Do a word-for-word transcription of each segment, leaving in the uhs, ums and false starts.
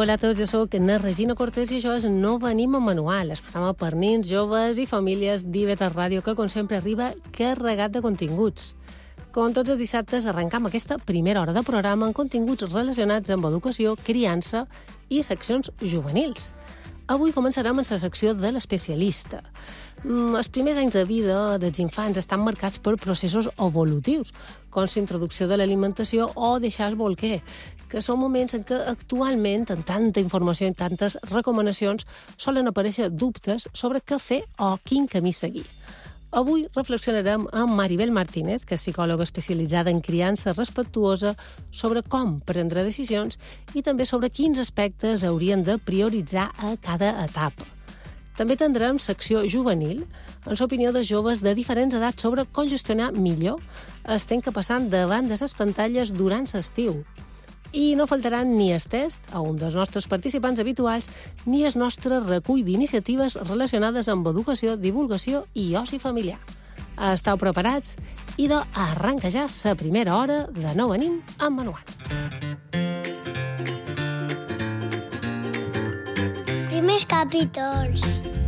Hola a tots, jo soc na Regina Cortés i això és No venim amb manual, el programa per nins, joves i famílies d'I V tres Ràdio que, com sempre, arriba carregat de continguts. Com tots els dissabtes, arrencam aquesta primera hora de programa amb continguts relacionats amb educació, criança i seccions juvenils. Avui començarem amb la secció de l'especialista. Mm, els primers anys de vida dels infants estan marcats per processos evolutius, com la introducció de l'alimentació o deixar el bolquer, que són moments en què actualment, amb tanta informació i tantes recomanacions, solen aparèixer dubtes sobre què fer o quin camí seguir. Avui reflexionarem amb Maribel Martínez, que és psicòloga especialitzada en criança respectuosa, sobre com prendre decisions i també sobre quins aspectes haurien de prioritzar a cada etapa. També tindrem secció juvenil, en l'opinió de joves de diferents edats sobre com gestionar millor el temps que passant davant de les pantalles durant l'estiu. I no faltaran ni el test a un dels nostres participants habituals ni el nostre recull d'iniciatives relacionades amb educació, divulgació i oci familiar. Esteu preparats? Idò, arranca ja la primera hora de No venim amb manual. Primers capítols.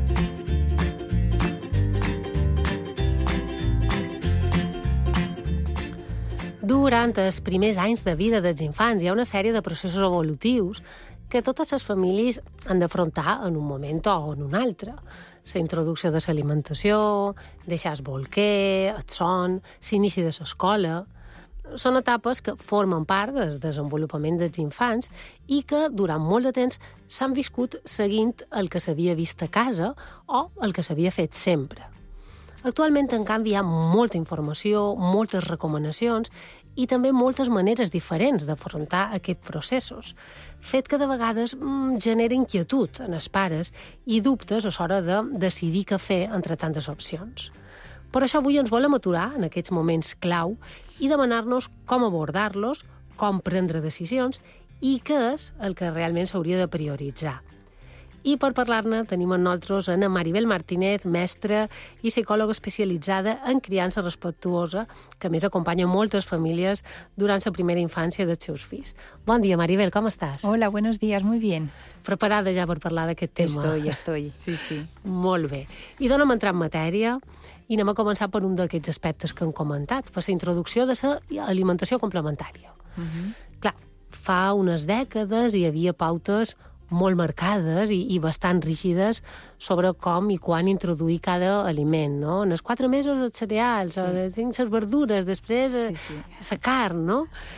Durant els primers anys de vida dels infants hi ha una sèrie de processos evolutius que totes les famílies han d'afrontar en un moment o en un altre. La introducció de l'alimentació, deixar el bolquer, el son, l'inici de l'escola. Són etapes que formen part del desenvolupament dels infants i que durant molt de temps s'han viscut seguint el que s'havia vist a casa o el que s'havia fet sempre. Actualment, en canvi, hi ha molta informació, moltes recomanacions i també moltes maneres diferents d'afrontar aquests processos, fet que de vegades mmm, genera inquietud en els pares i dubtes a l'hora de decidir què fer entre tantes opcions. Per això avui ens volem aturar en aquests moments clau i demanar-nos com abordar-los, com prendre decisions i què és el que realment s'hauria de prioritzar. I per parlar-ne tenim amb nosaltres a Maribel Martínez, mestra i psicòloga especialitzada en criança respectuosa, que més acompanya moltes famílies durant la primera infància dels seus fills. Bon dia, Maribel, com estàs? Hola, buenos días, muy bien. Preparada ja per parlar d'aquest tema? Estoy, estoy, sí, sí. Molt bé. I dona'm entrar en matèria i anem a començar per un d'aquests aspectes que hem comentat, per la introducció de l'alimentació complementària. Uh-huh. Clar, fa unes dècades hi havia pautes molt marcades i, i bastant rígides sobre com i quan introduir cada aliment, no? En els quatre mesos els cereals, sí. les cinc les verdures, després sí, sí. la carn, no?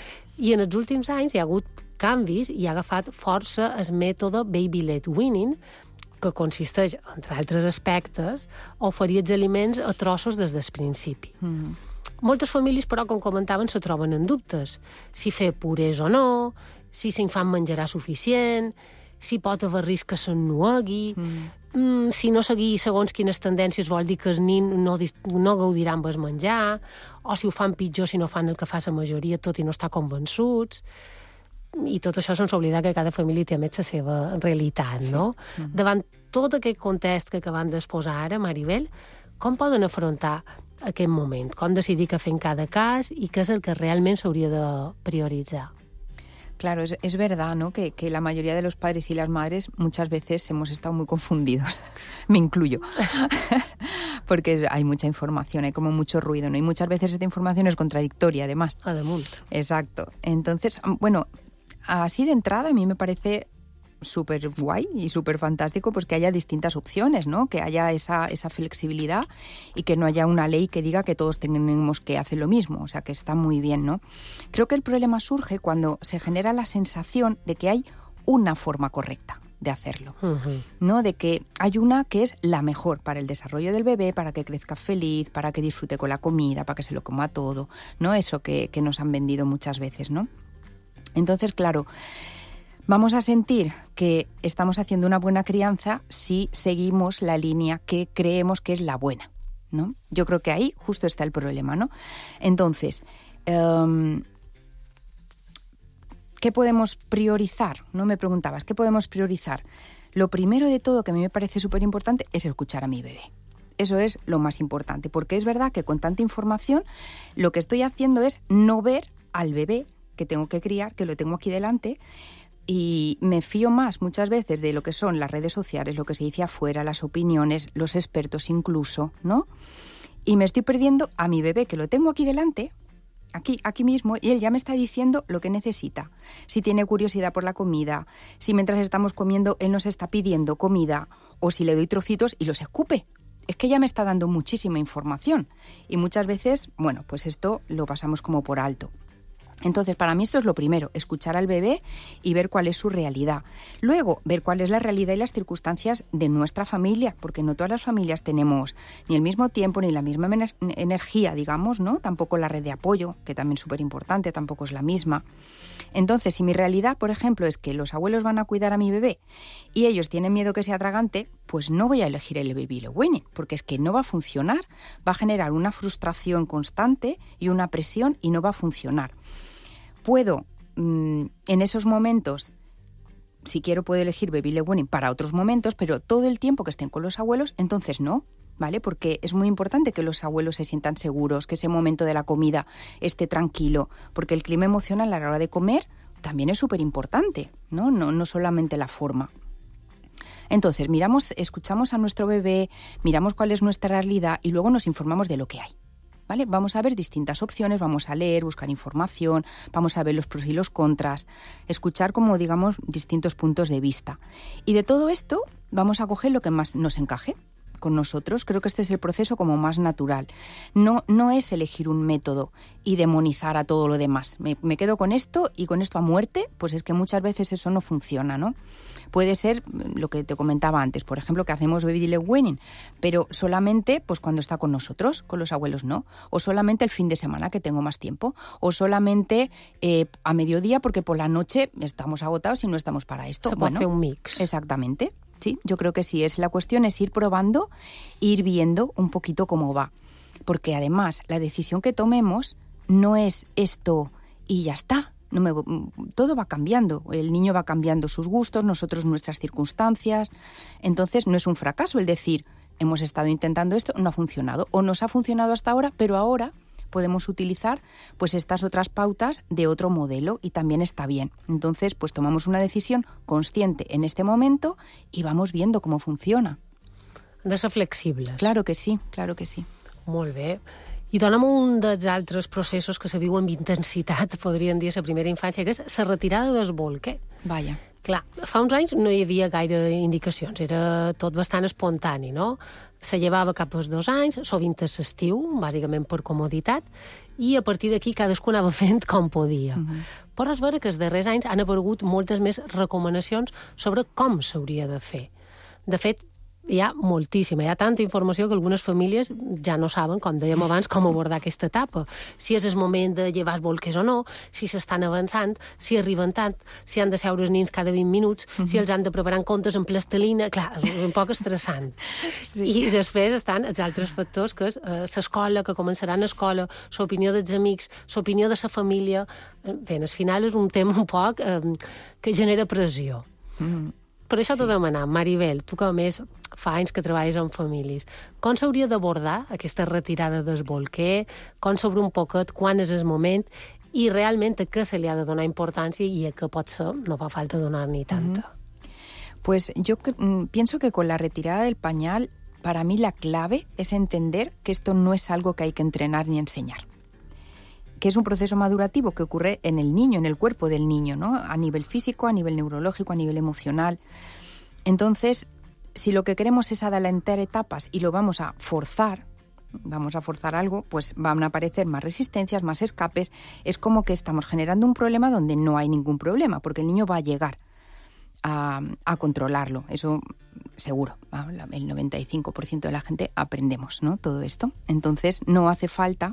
I en els últims anys hi ha hagut canvis i ha agafat força el mètode Baby-led weaning, que consisteix, entre altres aspectes, a oferir els aliments a trossos des del principi. Mm. Moltes famílies, però, com comentaven, se troben en dubtes. Si fer purés o no, si l'infant menjarà suficient, si pot haver risc que s'ennuegui, mm. mm, si no seguir segons quines tendències vol dir que el nin no, no gaudirà amb el menjar, o si ho fan pitjor si no fan el que fa la majoria, tot i no estar convençuts. I tot això sense oblidar que cada família té més la seva realitat, sí. no? Mm-hmm. Davant tot aquest context que acabem d'exposar ara, Maribel, com poden afrontar aquest moment? Com decidir què fer en cada cas i què és el que realment s'hauria de prioritzar? Claro, es, es verdad, ¿no? Que, que la mayoría de los padres y las madres muchas veces hemos estado muy confundidos. Me incluyo. Porque hay mucha información, hay como mucho ruido, ¿no? Y muchas veces esta información es contradictoria, además. Además. Exacto. Entonces, bueno, así de entrada a mí me parece súper guay y súper fantástico pues que haya distintas opciones, ¿no? Que haya esa, esa flexibilidad y que no haya una ley que diga que todos tenemos que hacer lo mismo, o sea, que está muy bien, ¿no? Creo que el problema surge cuando se genera la sensación de que hay una forma correcta de hacerlo, uh-huh. ¿no? De que hay una que es la mejor para el desarrollo del bebé, para que crezca feliz, para que disfrute con la comida, para que se lo coma todo, ¿no? Eso que, que nos han vendido muchas veces, ¿no? Entonces, claro, vamos a sentir que estamos haciendo una buena crianza si seguimos la línea que creemos que es la buena, ¿no? Yo creo que ahí justo está el problema, ¿no? Entonces, um, ¿qué podemos priorizar? No me preguntabas, ¿qué podemos priorizar? Lo primero de todo que a mí me parece súper importante es escuchar a mi bebé. Eso es lo más importante, porque es verdad que con tanta información lo que estoy haciendo es no ver al bebé que tengo que criar, que lo tengo aquí delante, Y me fío más muchas veces de lo que son las redes sociales, lo que se dice afuera, las opiniones, los expertos incluso, ¿no? Y me estoy perdiendo a mi bebé, que lo tengo aquí delante, aquí, aquí mismo, y él ya me está diciendo lo que necesita. Si tiene curiosidad por la comida, si mientras estamos comiendo él nos está pidiendo comida, o si le doy trocitos y los escupe. Es que ya me está dando muchísima información. Y muchas veces, bueno, pues esto lo pasamos como por alto. Entonces, para mí esto es lo primero, escuchar al bebé y ver cuál es su realidad. Luego, ver cuál es la realidad y las circunstancias de nuestra familia, porque no todas las familias tenemos ni el mismo tiempo ni la misma ener- energía, digamos, ¿no? Tampoco la red de apoyo, que también es súper importante, tampoco es la misma. Entonces, si mi realidad, por ejemplo, es que los abuelos van a cuidar a mi bebé y ellos tienen miedo que sea tragante, pues no voy a elegir el baby led weaning, porque es que no va a funcionar, va a generar una frustración constante y una presión y no va a funcionar. Puedo, mmm, en esos momentos, si quiero puedo elegir baby led weaning para otros momentos, pero todo el tiempo que estén con los abuelos, entonces no, ¿vale? Porque es muy importante que los abuelos se sientan seguros, que ese momento de la comida esté tranquilo, porque el clima emocional a la hora de comer también es súper importante, ¿no? No, no solamente la forma. Entonces, miramos, escuchamos a nuestro bebé, miramos cuál es nuestra realidad y luego nos informamos de lo que hay. ¿Vale? Vamos a ver distintas opciones, vamos a leer, buscar información, vamos a ver los pros y los contras, escuchar como digamos distintos puntos de vista. Y de todo esto vamos a coger lo que más nos encaje con nosotros. Creo que este es el proceso como más natural. No, no es elegir un método y demonizar a todo lo demás. Me, me quedo con esto y con esto a muerte, pues es que muchas veces eso no funciona, ¿no? Puede ser lo que te comentaba antes, por ejemplo, que hacemos baby led weaning, pero solamente pues cuando está con nosotros, con los abuelos no, o solamente el fin de semana que tengo más tiempo, o solamente eh, a mediodía porque por la noche estamos agotados y no estamos para esto. Se puede bueno, hacer un mix. Exactamente, sí, yo creo que sí, es la cuestión es ir probando, ir viendo un poquito cómo va, porque además la decisión que tomemos no es esto y ya está. No me, todo va cambiando, el niño va cambiando sus gustos, nosotros nuestras circunstancias, entonces no es un fracaso el decir, hemos estado intentando esto, no ha funcionado, o nos ha funcionado hasta ahora, pero ahora podemos utilizar pues estas otras pautas de otro modelo y también está bien. Entonces pues tomamos una decisión consciente en este momento y vamos viendo cómo funciona. Han de ser flexibles. Claro que sí, claro que sí. Molt bé. I dona'm un dels altres processos que se viuen amb intensitat, podríem dir, a la primera infància, que és la retirada del bolquer. Vaja. Clar, fa uns anys no hi havia gaire indicacions, era tot bastant espontani, no? Se llevava cap als dos anys, sovint a l'estiu, bàsicament per comoditat, i a partir d'aquí cadascú anava fent com podia. Uh-huh. Però és vera que els darrers anys han aparegut moltes més recomanacions sobre com s'hauria de fer. De fet, hi ha moltíssima, hi ha tanta informació que algunes famílies ja no saben, com dèiem abans, com abordar aquesta etapa. Si és el moment de llevar els bolquers o no, si s'estan avançant, si arriben tant, si han de seure els nins cada vint minuts, uh-huh. si els han de preparar en comptes en plastilina... Clar, és un poc estressant. Sí. I després estan els altres factors, que és eh, l'escola, que començaran a escola, l'opinió dels amics, l'opinió de la família... Bé, al final és un tema un poc eh, que genera pressió. Uh-huh. Per això sí. T'ho demanam, Maribel, tu que a més fa anys que treballes amb famílies, com s'hauria d'abordar aquesta retirada del bolquer, com sobre un poquet, quan és el moment, i realment a què se li ha de donar importància i a què potser no fa falta donar-n'hi tanta. Uh-huh. Pues yo mm, pienso que con la retirada del pañal, para mí la clave es entender que esto no es algo que hay que entrenar ni enseñar, que es un proceso madurativo que ocurre en el niño, en el cuerpo del niño, ¿no? A nivel físico, a nivel neurológico, a nivel emocional. Entonces, si lo que queremos es adelantar etapas y lo vamos a forzar, vamos a forzar algo, pues van a aparecer más resistencias, más escapes. Es como que estamos generando un problema donde no hay ningún problema, porque el niño va a llegar a, a controlarlo. Eso seguro. El noventa y cinco por ciento de la gente aprendemos, ¿no? Todo esto. Entonces, no hace falta...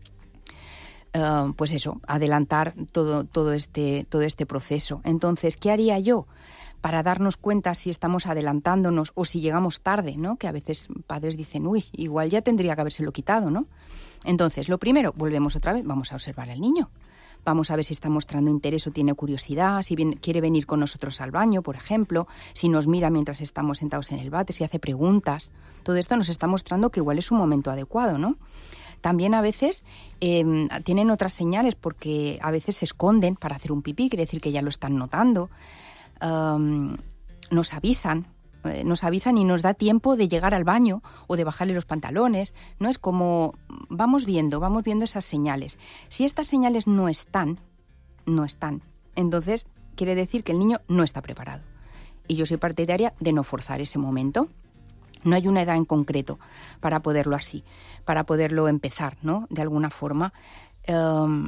Uh, pues eso, adelantar todo, todo, este, todo este proceso. Entonces, ¿qué haría yo para darnos cuenta si estamos adelantándonos o si llegamos tarde, ¿no? Que a veces padres dicen, uy, igual ya tendría que habérselo quitado, ¿no? Entonces, lo primero, volvemos otra vez, vamos a observar al niño. Vamos a ver si está mostrando interés o tiene curiosidad, si bien, quiere venir con nosotros al baño, por ejemplo, si nos mira mientras estamos sentados en el váter, si hace preguntas. Todo esto nos está mostrando que igual es un momento adecuado, ¿no? también a veces eh, tienen otras señales porque a veces se esconden para hacer un pipí, quiere decir que ya lo están notando. Um, nos avisan, eh, nos avisan y nos da tiempo de llegar al baño o de bajarle los pantalones, ¿no? Es como vamos viendo, vamos viendo esas señales. Si estas señales no están, no están, entonces quiere decir que el niño no está preparado. Y yo soy partidaria de no forzar ese momento. No hay una edad en concreto para poderlo así, para poderlo empezar, ¿no? De alguna forma. Um,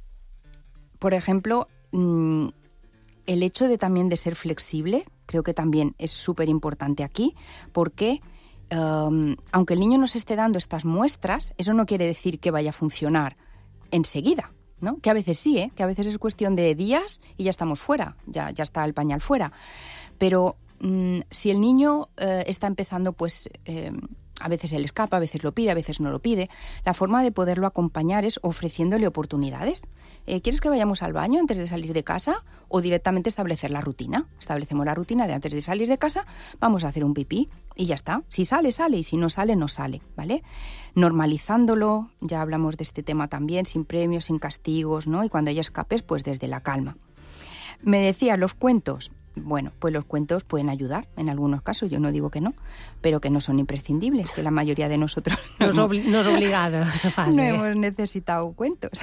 por ejemplo, um, el hecho de también de ser flexible, creo que también es súper importante aquí, porque um, aunque el niño nos esté dando estas muestras, eso no quiere decir que vaya a funcionar enseguida, ¿no? Que a veces sí, ¿eh? Que a veces es cuestión de días y ya estamos fuera, ya, ya está el pañal fuera. Pero mmm, si el niño eh, está empezando, pues eh, a veces se le escapa, a veces lo pide, a veces no lo pide, la forma de poderlo acompañar es ofreciéndole oportunidades. Eh, ¿Quieres que vayamos al baño antes de salir de casa? O directamente establecer la rutina. Establecemos la rutina de antes de salir de casa, vamos a hacer un pipí y ya está. Si sale, sale, y si no sale, no sale, ¿vale? Normalizándolo, ya hablamos de este tema también, sin premios, sin castigos, ¿no? Y cuando haya escapes, pues desde la calma. Me decía, los cuentos. Bueno, pues los cuentos pueden ayudar en algunos casos, yo no digo que no, pero que no son imprescindibles, que la mayoría de nosotros no, no, obli- no es obligada esa fase. No hemos necesitado cuentos.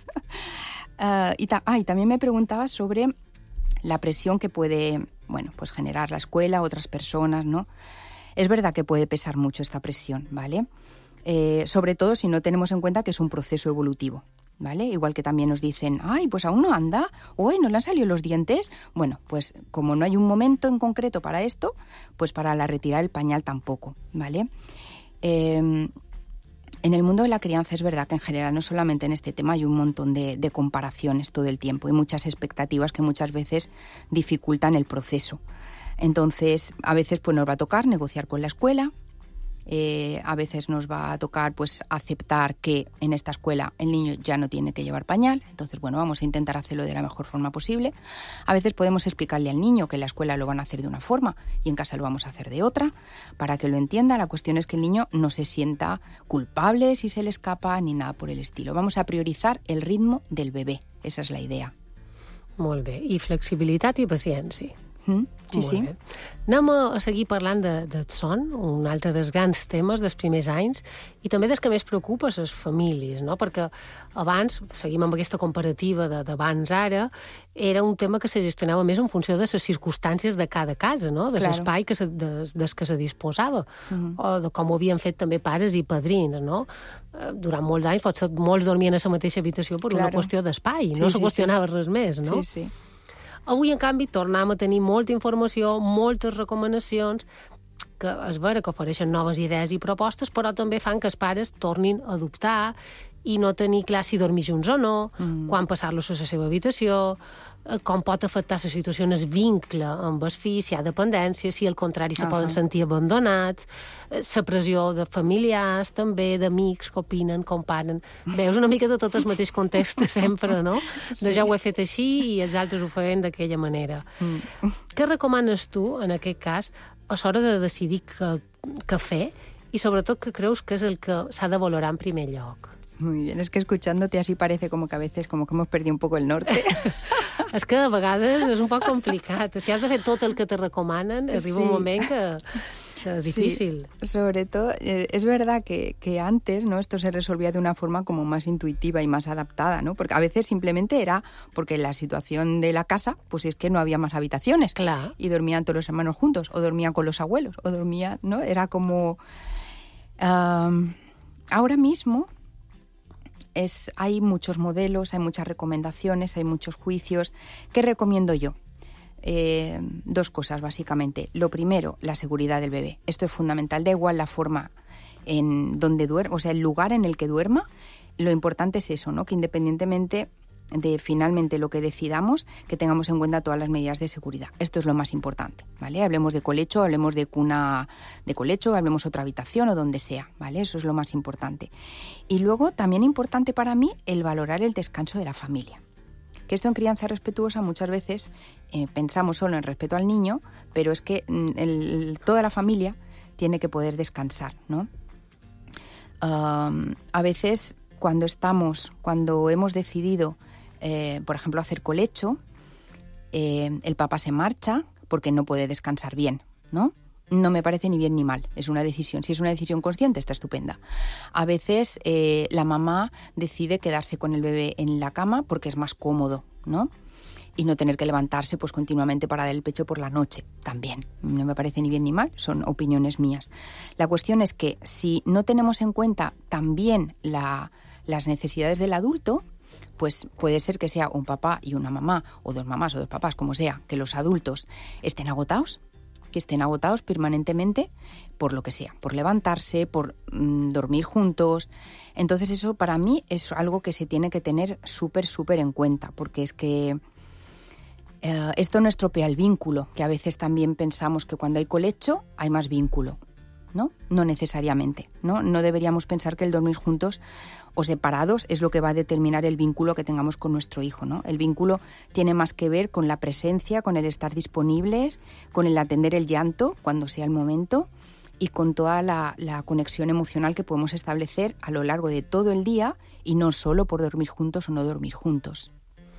uh, y, ta- ah, y también me preguntaba sobre la presión que puede, bueno, pues generar la escuela, otras personas, ¿no? Es verdad que puede pesar mucho esta presión, ¿vale? Eh, sobre todo si no tenemos en cuenta que es un proceso evolutivo, ¿vale? Igual que también nos dicen, ay, pues aún no anda, o no le han salido los dientes. Bueno, pues como no hay un momento en concreto para esto, pues para la retirada del pañal tampoco, ¿vale? Eh, en el mundo de la crianza es verdad que en general, no solamente en este tema, hay un montón de, de comparaciones todo el tiempo y muchas expectativas que muchas veces dificultan el proceso. Entonces, a veces pues nos va a tocar negociar con la escuela. Eh, a veces nos va a tocar pues aceptar que en esta escuela el niño ya no tiene que llevar pañal, entonces bueno, vamos a intentar hacerlo de la mejor forma posible. A veces podemos explicarle al niño que en la escuela lo van a hacer de una forma y en casa lo vamos a hacer de otra, para que lo entienda. La cuestión es que el niño no se sienta culpable si se le escapa ni nada por el estilo. Vamos a priorizar el ritmo del bebé, esa es la idea. Molt bé, i flexibilitat i paciència. Mm, sí, sí. Bé. Anem a seguir parlant de, del son, un altre dels grans temes dels primers anys, i també dels que més preocupa les famílies, no? Perquè abans, seguim amb aquesta comparativa d'abans-ara, era un tema que se gestionava més en funció de les circumstàncies de cada casa, no? De l'espai que se, des, des que se disposava, mm-hmm. o de com ho havien fet també pares i padrins, no? Durant molts anys potser molts dormien a la mateixa habitació per claro. Una qüestió d'espai, no sí, se sí, qüestionava sí. res més, no? Sí, sí. Avui, en canvi, tornem a tenir molta informació, moltes recomanacions, que és vera que ofereixen noves idees i propostes, però també fan que els pares tornin a dubtar i no tenir clar si dormir junts o no, mm. quan passar-los a la seva habitació, com pot afectar la situació en el vincle amb el fill, si hi ha dependència, si al contrari se uh-huh. poden sentir abandonats, la pressió de familiars, també d'amics que opinen, comparen. Veus una mica de tot el mateix context sempre, no? Sí. De ja ho he fet així i els altres ho feien d'aquella manera. Mm. Què recomanes tu, en aquest cas, a l'hora de decidir què, què fer i sobretot què creus que és el que s'ha de valorar en primer lloc? Muy bien, es que escuchándote así parece como que a veces como que hemos perdido un poco el norte. És que a vegades és un poc complicat. Si has de fer tot el que te recomanen, arriba sí. un moment que, que es difícil. Sí, sobre todo, eh, es verdad que, que antes, ¿no? Esto se resolvía de una forma como más intuitiva y más adaptada, ¿no? Porque a veces simplemente era porque la situación de la casa, pues es que no había más habitaciones. Claro. Y dormían todos los hermanos juntos, o dormían con los abuelos, o dormían, ¿no? Era como... Um, ahora mismo... Es, hay muchos modelos, hay muchas recomendaciones, hay muchos juicios. ¿Qué recomiendo yo? Eh, dos cosas, básicamente. Lo primero, la seguridad del bebé. Esto es fundamental. Da igual la forma en donde duerma, o sea, el lugar en el que duerma. Lo importante es eso, ¿no? Que independientemente de finalmente lo que decidamos, que tengamos en cuenta todas las medidas de seguridad. Esto es lo más importante, ¿vale? Hablemos de colecho, hablemos de cuna de colecho, hablemos otra habitación o donde sea, ¿vale? Eso es lo más importante. Y luego, también importante para mí, el valorar el descanso de la familia. Que esto en crianza respetuosa muchas veces eh, pensamos solo en respeto al niño, pero es que el, toda la familia tiene que poder descansar, ¿no? Um, a veces cuando estamos, cuando hemos decidido, eh, por ejemplo, hacer colecho, eh, el papá se marcha porque no puede descansar bien, ¿no? No me parece ni bien ni mal, es una decisión. Si es una decisión consciente, está estupenda. A veces eh, la mamá decide quedarse con el bebé en la cama porque es más cómodo, ¿no? Y no tener que levantarse pues continuamente para dar el pecho por la noche, también. No me parece ni bien ni mal, son opiniones mías. La cuestión es que si no tenemos en cuenta también la, las necesidades del adulto, pues puede ser que sea un papá y una mamá, o dos mamás o dos papás, como sea, que los adultos estén agotados, que estén agotados permanentemente por lo que sea, por levantarse, por mmm, dormir juntos. Entonces eso para mí es algo que se tiene que tener súper, súper en cuenta, porque es que eh, esto no estropea el vínculo, que a veces también pensamos que cuando hay colecho hay más vínculo, ¿no? No necesariamente, ¿no? No deberíamos pensar que el dormir juntos o separados es lo que va a determinar el vínculo que tengamos con nuestro hijo, ¿no? El vínculo tiene más que ver con la presencia, con el estar disponibles, con el atender el llanto cuando sea el momento y con toda la, la conexión emocional que podemos establecer a lo largo de todo el día y no solo por dormir juntos o no dormir juntos.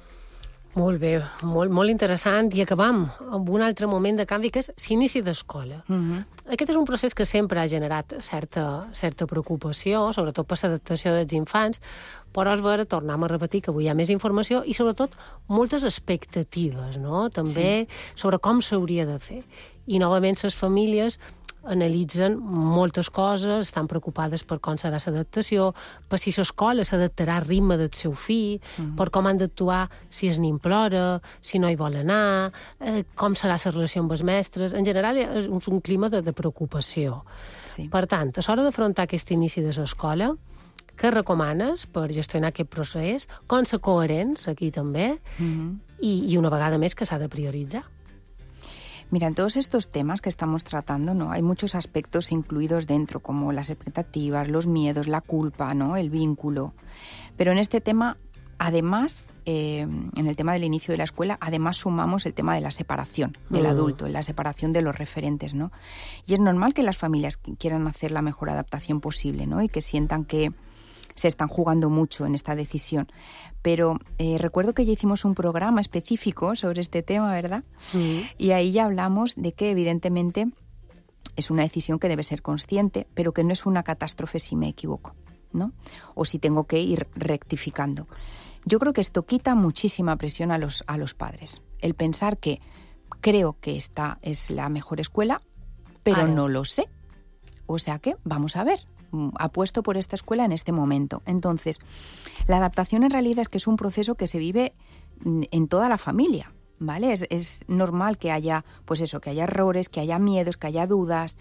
Molt bé, molt, molt interessant. I acabam amb un altre moment de canvi, que és l'inici d'escola. Uh-huh. Aquest és un procés que sempre ha generat certa, certa preocupació, sobretot per l'adaptació dels infants, però és vera, tornem a repetir que avui hi ha més informació i sobretot moltes expectatives, no? També sí. Sobre com s'hauria de fer. I novament les famílies analitzen moltes coses, estan preocupades per com serà l'adaptació, per si l'escola s'adaptarà al ritme del seu fill, mm-hmm. per com han d'actuar si es nin plora, si no hi vol anar, eh, com serà la relació amb els mestres. En general és un clima de, de preocupació. Sí. Per tant, a l'hora d'afrontar aquest inici de l'escola, què recomanes per gestionar aquest procés? Com ser coherents, aquí també, mm-hmm. i, i una vegada més que s'ha de prioritzar. Mira, en todos estos temas que estamos tratando, ¿no? Hay muchos aspectos incluidos dentro, como las expectativas, los miedos, la culpa, ¿no? El vínculo. Pero en este tema, además, eh, en el tema del inicio de la escuela, además sumamos el tema de la separación del uh-huh. adulto, la separación de los referentes, ¿no? Y es normal que las familias quieran hacer la mejor adaptación posible, ¿no? Y que sientan que se están jugando mucho en esta decisión. Pero eh, recuerdo que ya hicimos un programa específico sobre este tema, ¿verdad? Sí. Y ahí ya hablamos de que evidentemente es una decisión que debe ser consciente, pero que no es una catástrofe si me equivoco, ¿no? O si tengo que ir rectificando. Yo creo que esto quita muchísima presión a los, a los padres. El pensar que creo que esta es la mejor escuela, pero no lo sé. O sea que vamos a ver. Apuesto por esta escuela en este momento. Entonces, la adaptación en realidad es que es un proceso que se vive en toda la familia, ¿vale? Es, es normal que haya, pues eso, que haya errores, que haya miedos, que haya dudas,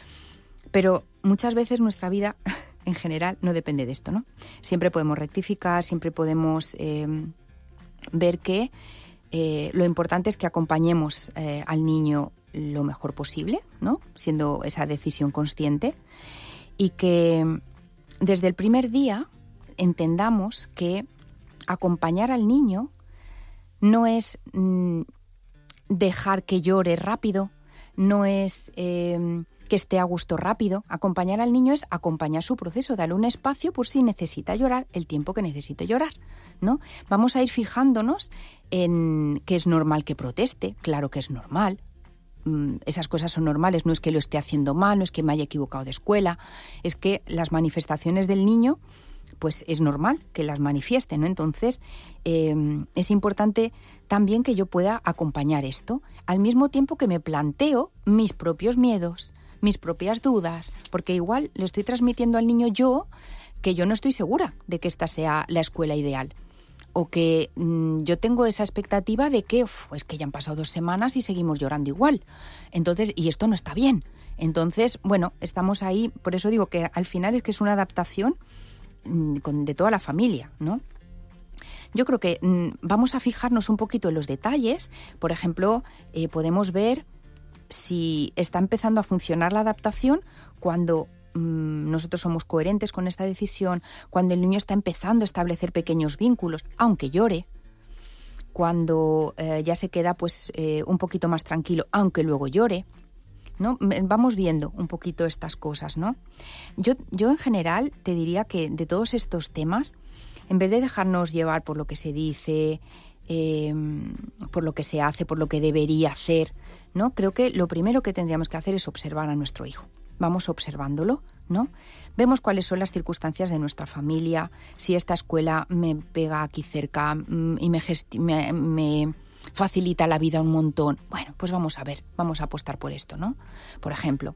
pero muchas veces nuestra vida en general no depende de esto, ¿no? Siempre podemos rectificar, siempre podemos eh, ver que eh, lo importante es que acompañemos eh, al niño lo mejor posible, ¿no? Siendo esa decisión consciente. Y que desde el primer día entendamos que acompañar al niño no es mm, dejar que llore rápido, no es eh, que esté a gusto rápido. Acompañar al niño es acompañar su proceso, darle un espacio por si necesita llorar el tiempo que necesite llorar, ¿no? Vamos a ir fijándonos en que es normal que proteste, claro que es normal. Esas cosas son normales, no es que lo esté haciendo mal, no es que me haya equivocado de escuela, es que las manifestaciones del niño, pues es normal que las manifieste, ¿no? Entonces, eh, es importante también que yo pueda acompañar esto, al mismo tiempo que me planteo mis propios miedos, mis propias dudas, porque igual le estoy transmitiendo al niño yo que yo no estoy segura de que esta sea la escuela ideal. O que mmm, yo tengo esa expectativa de que, uf, es que ya han pasado dos semanas y seguimos llorando igual. Entonces, y esto no está bien. Entonces, bueno, estamos ahí, por eso digo que al final es que es una adaptación mmm, con, de toda la familia, ¿no? Yo creo que mmm, vamos a fijarnos un poquito en los detalles. Por ejemplo, eh, podemos ver si está empezando a funcionar la adaptación cuando nosotros somos coherentes con esta decisión, cuando el niño está empezando a establecer pequeños vínculos, aunque llore, cuando eh, ya se queda pues eh, un poquito más tranquilo, aunque luego llore, ¿no? Vamos viendo un poquito estas cosas, ¿no? Yo, yo en general te diría que de todos estos temas, en vez de dejarnos llevar por lo que se dice, eh, por lo que se hace, por lo que debería hacer, ¿no? Creo que lo primero que tendríamos que hacer es observar a nuestro hijo. Vamos observándolo, ¿no? Vemos cuáles son las circunstancias de nuestra familia, si esta escuela me pega aquí cerca mmm, y me, gesti- me, me facilita la vida un montón. Bueno, pues vamos a ver, vamos a apostar por esto, ¿no? Por ejemplo,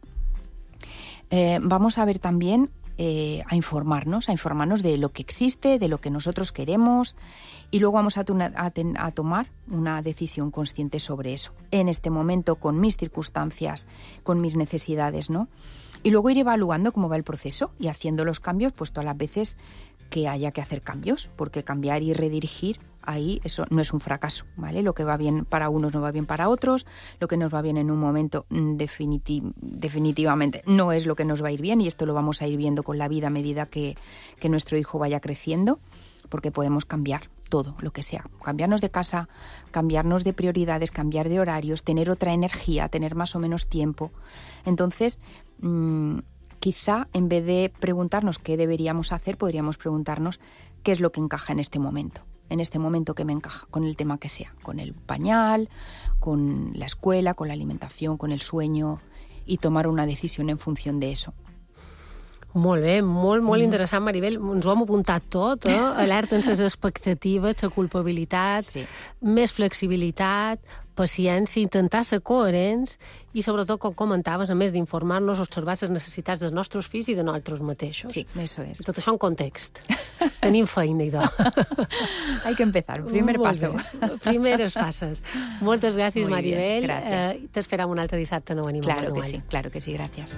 eh, vamos a ver también eh, a informarnos, a informarnos de lo que existe, de lo que nosotros queremos, y luego vamos a, tuna, a, ten, a tomar una decisión consciente sobre eso, en este momento, con mis circunstancias, con mis necesidades, ¿no? Y luego ir evaluando cómo va el proceso y haciendo los cambios, pues todas las veces que haya que hacer cambios, porque cambiar y redirigir, ahí eso no es un fracaso, ¿vale? Lo que va bien para unos no va bien para otros, lo que nos va bien en un momento definiti- definitivamente no es lo que nos va a ir bien, y esto lo vamos a ir viendo con la vida a medida que, que nuestro hijo vaya creciendo, porque podemos cambiar todo lo que sea, cambiarnos de casa, cambiarnos de prioridades, cambiar de horarios, tener otra energía, tener más o menos tiempo. Entonces, mmm, quizá en vez de preguntarnos qué deberíamos hacer, podríamos preguntarnos qué es lo que encaja en este momento, en este momento que me encaja, con el tema que sea, con el pañal, con la escuela, con la alimentación, con el sueño, y tomar una decisión en función de eso. Molt bé, molt, molt mm. interessant, Maribel. Ens ho hem apuntat tot, eh? Alerta en les expectatives, la culpabilitat, sí. Més flexibilitat, paciència, intentar ser coherents i, sobretot, com comentaves, a més d'informar-nos, observar les necessitats dels nostres fills i de nosaltres mateixos. Sí, eso es. I tot això en context. Tenim feina, idò. Hay que empezar, primer Molt paso. Bé. Primeres passes. Moltes gràcies, Muy Maribel. bien, gracias. Eh, T'esperam un altre dissabte no venim Claro a que Manuel. sí, claro que sí, gracias.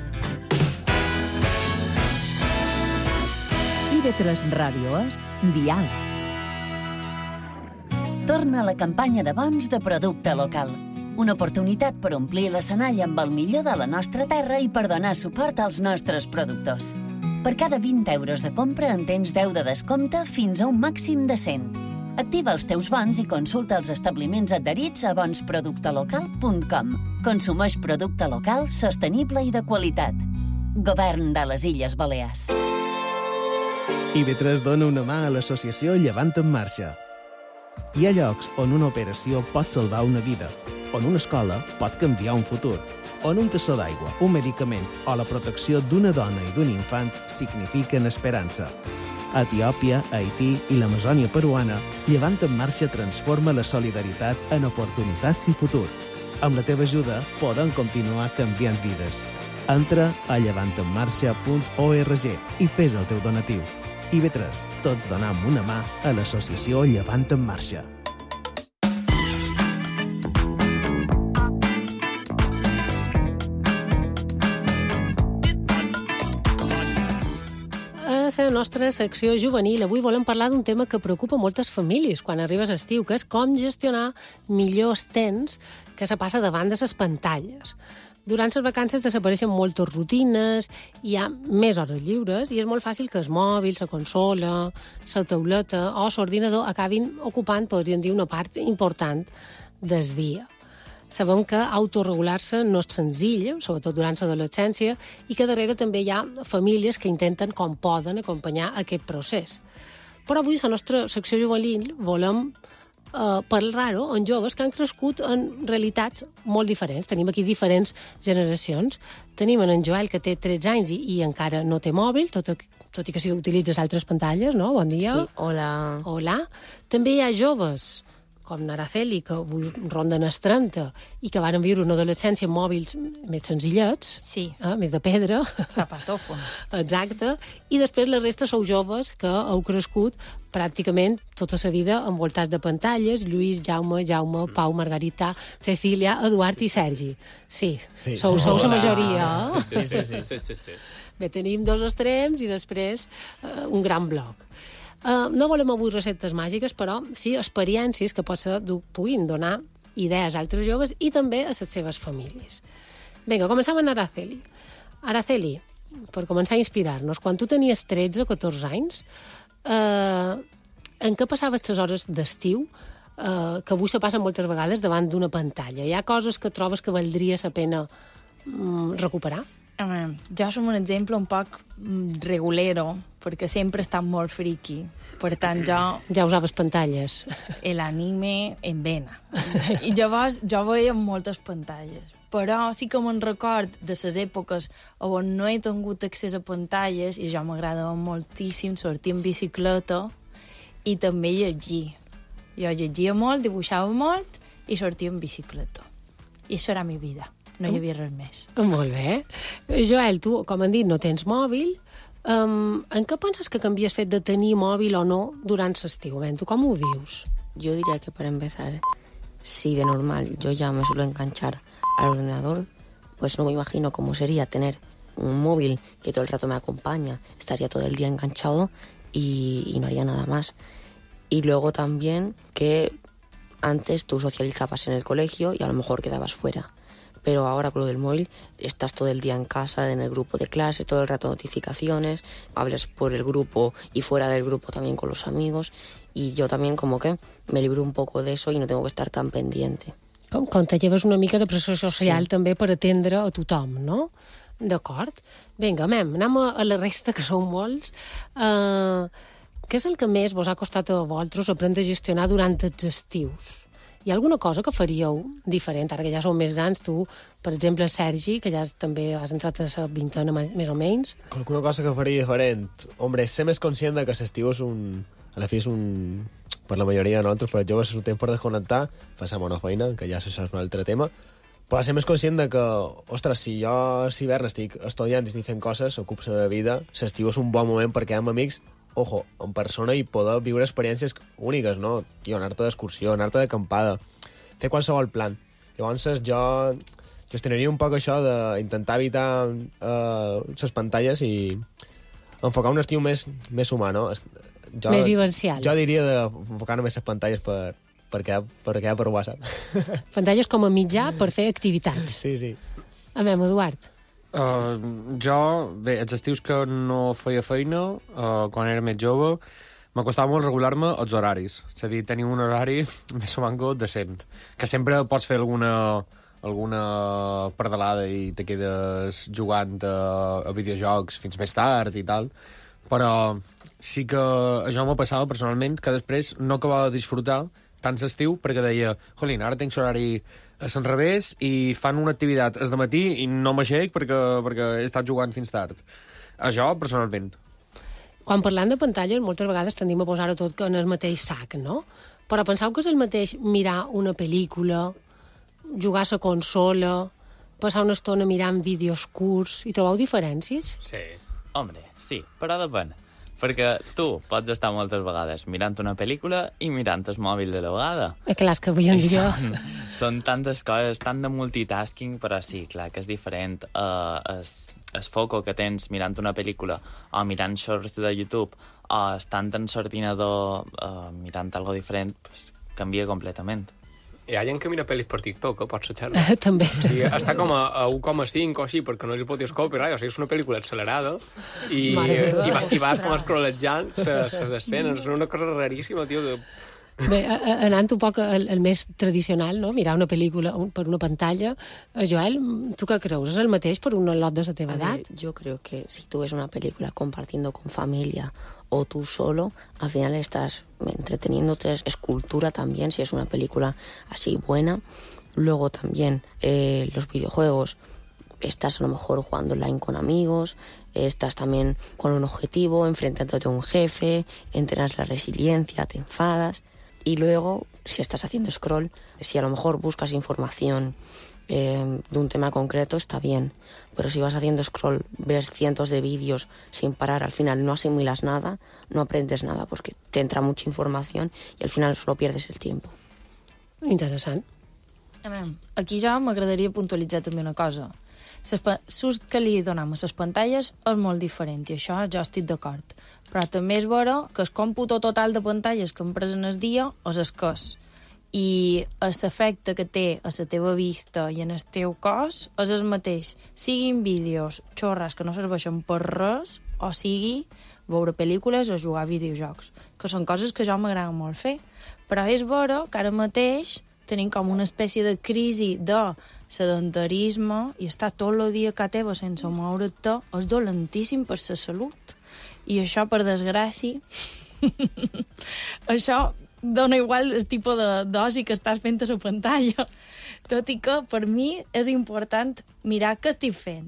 I ve tres Ràdio és Dial. Torna la campanya de bons de producte local. Una oportunitat per omplir l'escenari amb el millor de la nostra terra i per donar suport als nostres productors. Per cada vint euros de compra en tens deu de descompte fins a un màxim de cent. Activa els teus bons i consulta els establiments adherits a bons producte local punt com. Consumeix producte local, sostenible i de qualitat. Govern de les Illes Balears. I ve tres dona una mà a l'associació Llevant en Marxa. Hi ha llocs on una operació pot salvar una vida, on una escola pot canviar un futur, on un tassó d'aigua, un medicament o la protecció d'una dona i d'un infant signifiquen esperança. A Etiòpia, Haití i l'Amazònia peruana, Llevant en Marxa transforma la solidaritat en oportunitats i futur. Amb la teva ajuda podem continuar canviant vides. Entra a llevant en marxa punt org i fes el teu donatiu. I ve tres, tots donam una mà a l'associació Llevant en Marxa. A la nostra secció juvenil avui volem parlar d'un tema que preocupa moltes famílies quan arribes a estiu, que és com gestionar millor el temps que se passa davant de les pantalles. Durant les vacances desapareixen moltes rutines, hi ha més hores lliures i és molt fàcil que el mòbil, la consola, la tauleta o l'ordinador acabin ocupant, podríem dir, una part important del dia. Sabem que autoregular-se no és senzill, sobretot durant l'adolescència, i que darrere també hi ha famílies que intenten com poden acompanyar aquest procés. Però avui, a la nostra secció juvenil, volem Uh, parlar-ho amb joves que han crescut en realitats molt diferents. Tenim aquí diferents generacions. Tenim en Joel, que té tretze anys i, i encara no té mòbil, tot, tot i que sí utilitzes altres pantalles, no? Bon dia. Sí, hola. Hola. També hi ha joves, com Naraceli, que avui ronden els trenta i que van viure una adolescència amb mòbils més senzillets, Sí. eh, més de pedra. Capatòfons. Exacte. I després la resta sou joves que heu crescut pràcticament tota la vida envoltats de pantalles. Lluís, Jaume, Jaume, Pau, Margarita, Cecília, Eduard i Sergi. Sí, Sí. sou, sou la Hola. majoria. Sí, sí, sí, sí, sí, sí, sí. Bé, tenim dos extrems i després uh, un gran bloc. Uh, no volem avui receptes màgiques, però sí experiències que potser puguin donar idees a altres joves i també a les seves famílies. Vinga, comencem amb Araceli. Araceli, per començar a inspirar-nos, quan tu tenies tretze o catorze anys, eh, en què passaves les hores d'estiu, eh, que avui se passen moltes vegades davant d'una pantalla? Hi ha coses que trobes que valdria la pena mm, recuperar? Home, jo som un exemple un poc mm, regulero, perquè sempre he estat molt friqui. Per tant, jo... Ja usaves pantalles. L'anime en vena. I llavors jo veia moltes pantalles. Però sí que me'n record de les èpoques on no he tingut accés a pantalles i jo m'agradava moltíssim sortir en bicicleta i també llegir. Jo llegia molt, dibuixava molt i sortia en bicicleta. I això era la meva vida. No hi havia res més. Molt bé. Joel, tu, com han dit, no tens mòbil. Um, en què penses que canvies fet de tenir mòbil o no durant l'estiu? Tu com ho vius? Yo diría que para empezar, si de normal yo ya me suelo enganchar al ordenador, pues no me imagino cómo sería tener un móvil que todo el rato me acompaña. Estaría todo el día enganchado y, y no haría nada más. Y luego también que antes tú socializabas en el colegio y a lo mejor quedabas fuera. Pero ahora con lo del móvil estás todo el día en casa, en el grupo de clase, todo el rato notificaciones, hablas por el grupo y fuera del grupo también con los amigos, y yo también como que me libro un poco de eso y no tengo que estar tan pendiente. Com, com te lleves una mica de pressió social Sí. també per atendre a tothom, no? D'acord. Vinga, mem, anem a, a la resta, que són molts. Uh, què és el que més vos ha costat a vosaltres aprendre a gestionar durant els estius? Hi ha alguna cosa que faríeu diferent, ara que ja sou més grans, tu, per exemple, Sergi, que ja també has entrat a la vintena més o menys. Alguna cosa que faria diferent? Hombre, ser més conscient de que l'estiu és un... A la fi és un... Per la majoria de nosaltres, per joves, és un temps per desconnectar, fer la bona feina, que ja això és un altre tema, però ser més conscient de que, ostres, si jo a l'hivern estic estudiant i estic fent coses, ocupo la meva vida, l'estiu és un bon moment per quedar amb amics, ojo, en persona, i poder viure experiències úniques, no? Tio, anar-te d'excursió, anar-te d'acampada, fer qualsevol plan. Llavors, jo gestionaria un poc això d'intentar evitar eh, les pantalles i enfocar un estiu més, més humà, no? Jo, Més vivencial. Jo diria d'enfocar només les pantalles per, per, quedar, per quedar per WhatsApp. Pantalles com a mitjà per fer activitats. Sí, sí. A veure, Eduard. Uh, jo, bé, els estius que no feia feina, uh, quan era més jove, m'acostava molt regular-me els horaris. És a dir, tenir un horari més o menys decent. Que sempre pots fer alguna, alguna pardalada i te quedes jugant a, a videojocs fins més tard i tal. Però sí que això m'ha passat personalment, que després no acabava de disfrutar tant l'estiu, perquè deia, jolín, ara tinc l'horari a l'enrevés i fan una activitat al matí i no m'aixec perquè, perquè he estat jugant fins tard. Això, personalment. Quan parlant de pantalles, moltes vegades tendim a posar-ho tot en el mateix sac, no? Però penseu que és el mateix mirar una pel·lícula, jugar a la consola, passar una estona mirant vídeos curts, i trobeu diferències? Sí. Hombre, sí, però depèn. Perquè tu pots estar moltes vegades mirant una pel·lícula i mirant el mòbil de la vegada. Eh, clar, és que avui en dia... Són, són tantes coses, tant de multitasking, però sí, clar, que és diferent. Uh, es, es foco que tens mirant una pel·lícula o mirant shorts de YouTube o estant en l'ordinador uh, mirant algo diferent, pues, canvia completament. Hi ha gent que mira pel·lis per TikTok, eh? Pots sejar-lo. També. O sigui, està com a, a u coma cinc o així, perquè no els fotis copyright, o sigui, és una pel·lícula accelerada i, i, va, i vas com escrolejant les escenes. És una cosa raríssima, tio. Que... Bé, anant un poc el, el més tradicional, no? Mirar una pel·lícula per una pantalla. Joel, tu què creus? És el mateix per un lot de la teva edat? Yo creo que si tú ves una película compartiendo con familia o tú solo, al final estás entreteniéndote, es cultura también, si es una película así buena. Luego también eh, los videojuegos, estás a lo mejor jugando online con amigos, estás también con un objetivo, enfrentándote a un jefe, entrenas la resiliencia, te enfadas. Y luego, si estás haciendo scroll, si a lo mejor buscas información eh, de un tema concreto, está bien. Pero si vas haciendo scroll, ves cientos de vídeos sin parar, al final no asimilas nada, no aprendes nada, porque te entra mucha información y al final solo pierdes el tiempo. Interessant. Aquí ja m'agradaria puntualitzar també una cosa. L'ús que li donem a les pantalles és molt diferent, i això jo estic d'acord. Però també és vera que el còmputo total de pantalles que hem pres en el dia és escàs. I l'efecte que té a la teva vista i en el teu cos és el mateix. Siguin vídeos xorres que no serveixen per res, o sigui veure pel·lícules o jugar a videojocs, que són coses que jo m'agrada molt fer. Però és vera que ara mateix tenim com una espècie de crisi de sedentarisme i estar tot el dia a casa teva sense moure't és dolentíssim per la salut. I això, per desgràcia, això dona igual el tipus de dosi que estàs fent a la pantalla. Tot i que, per mi, és important mirar què estic fent.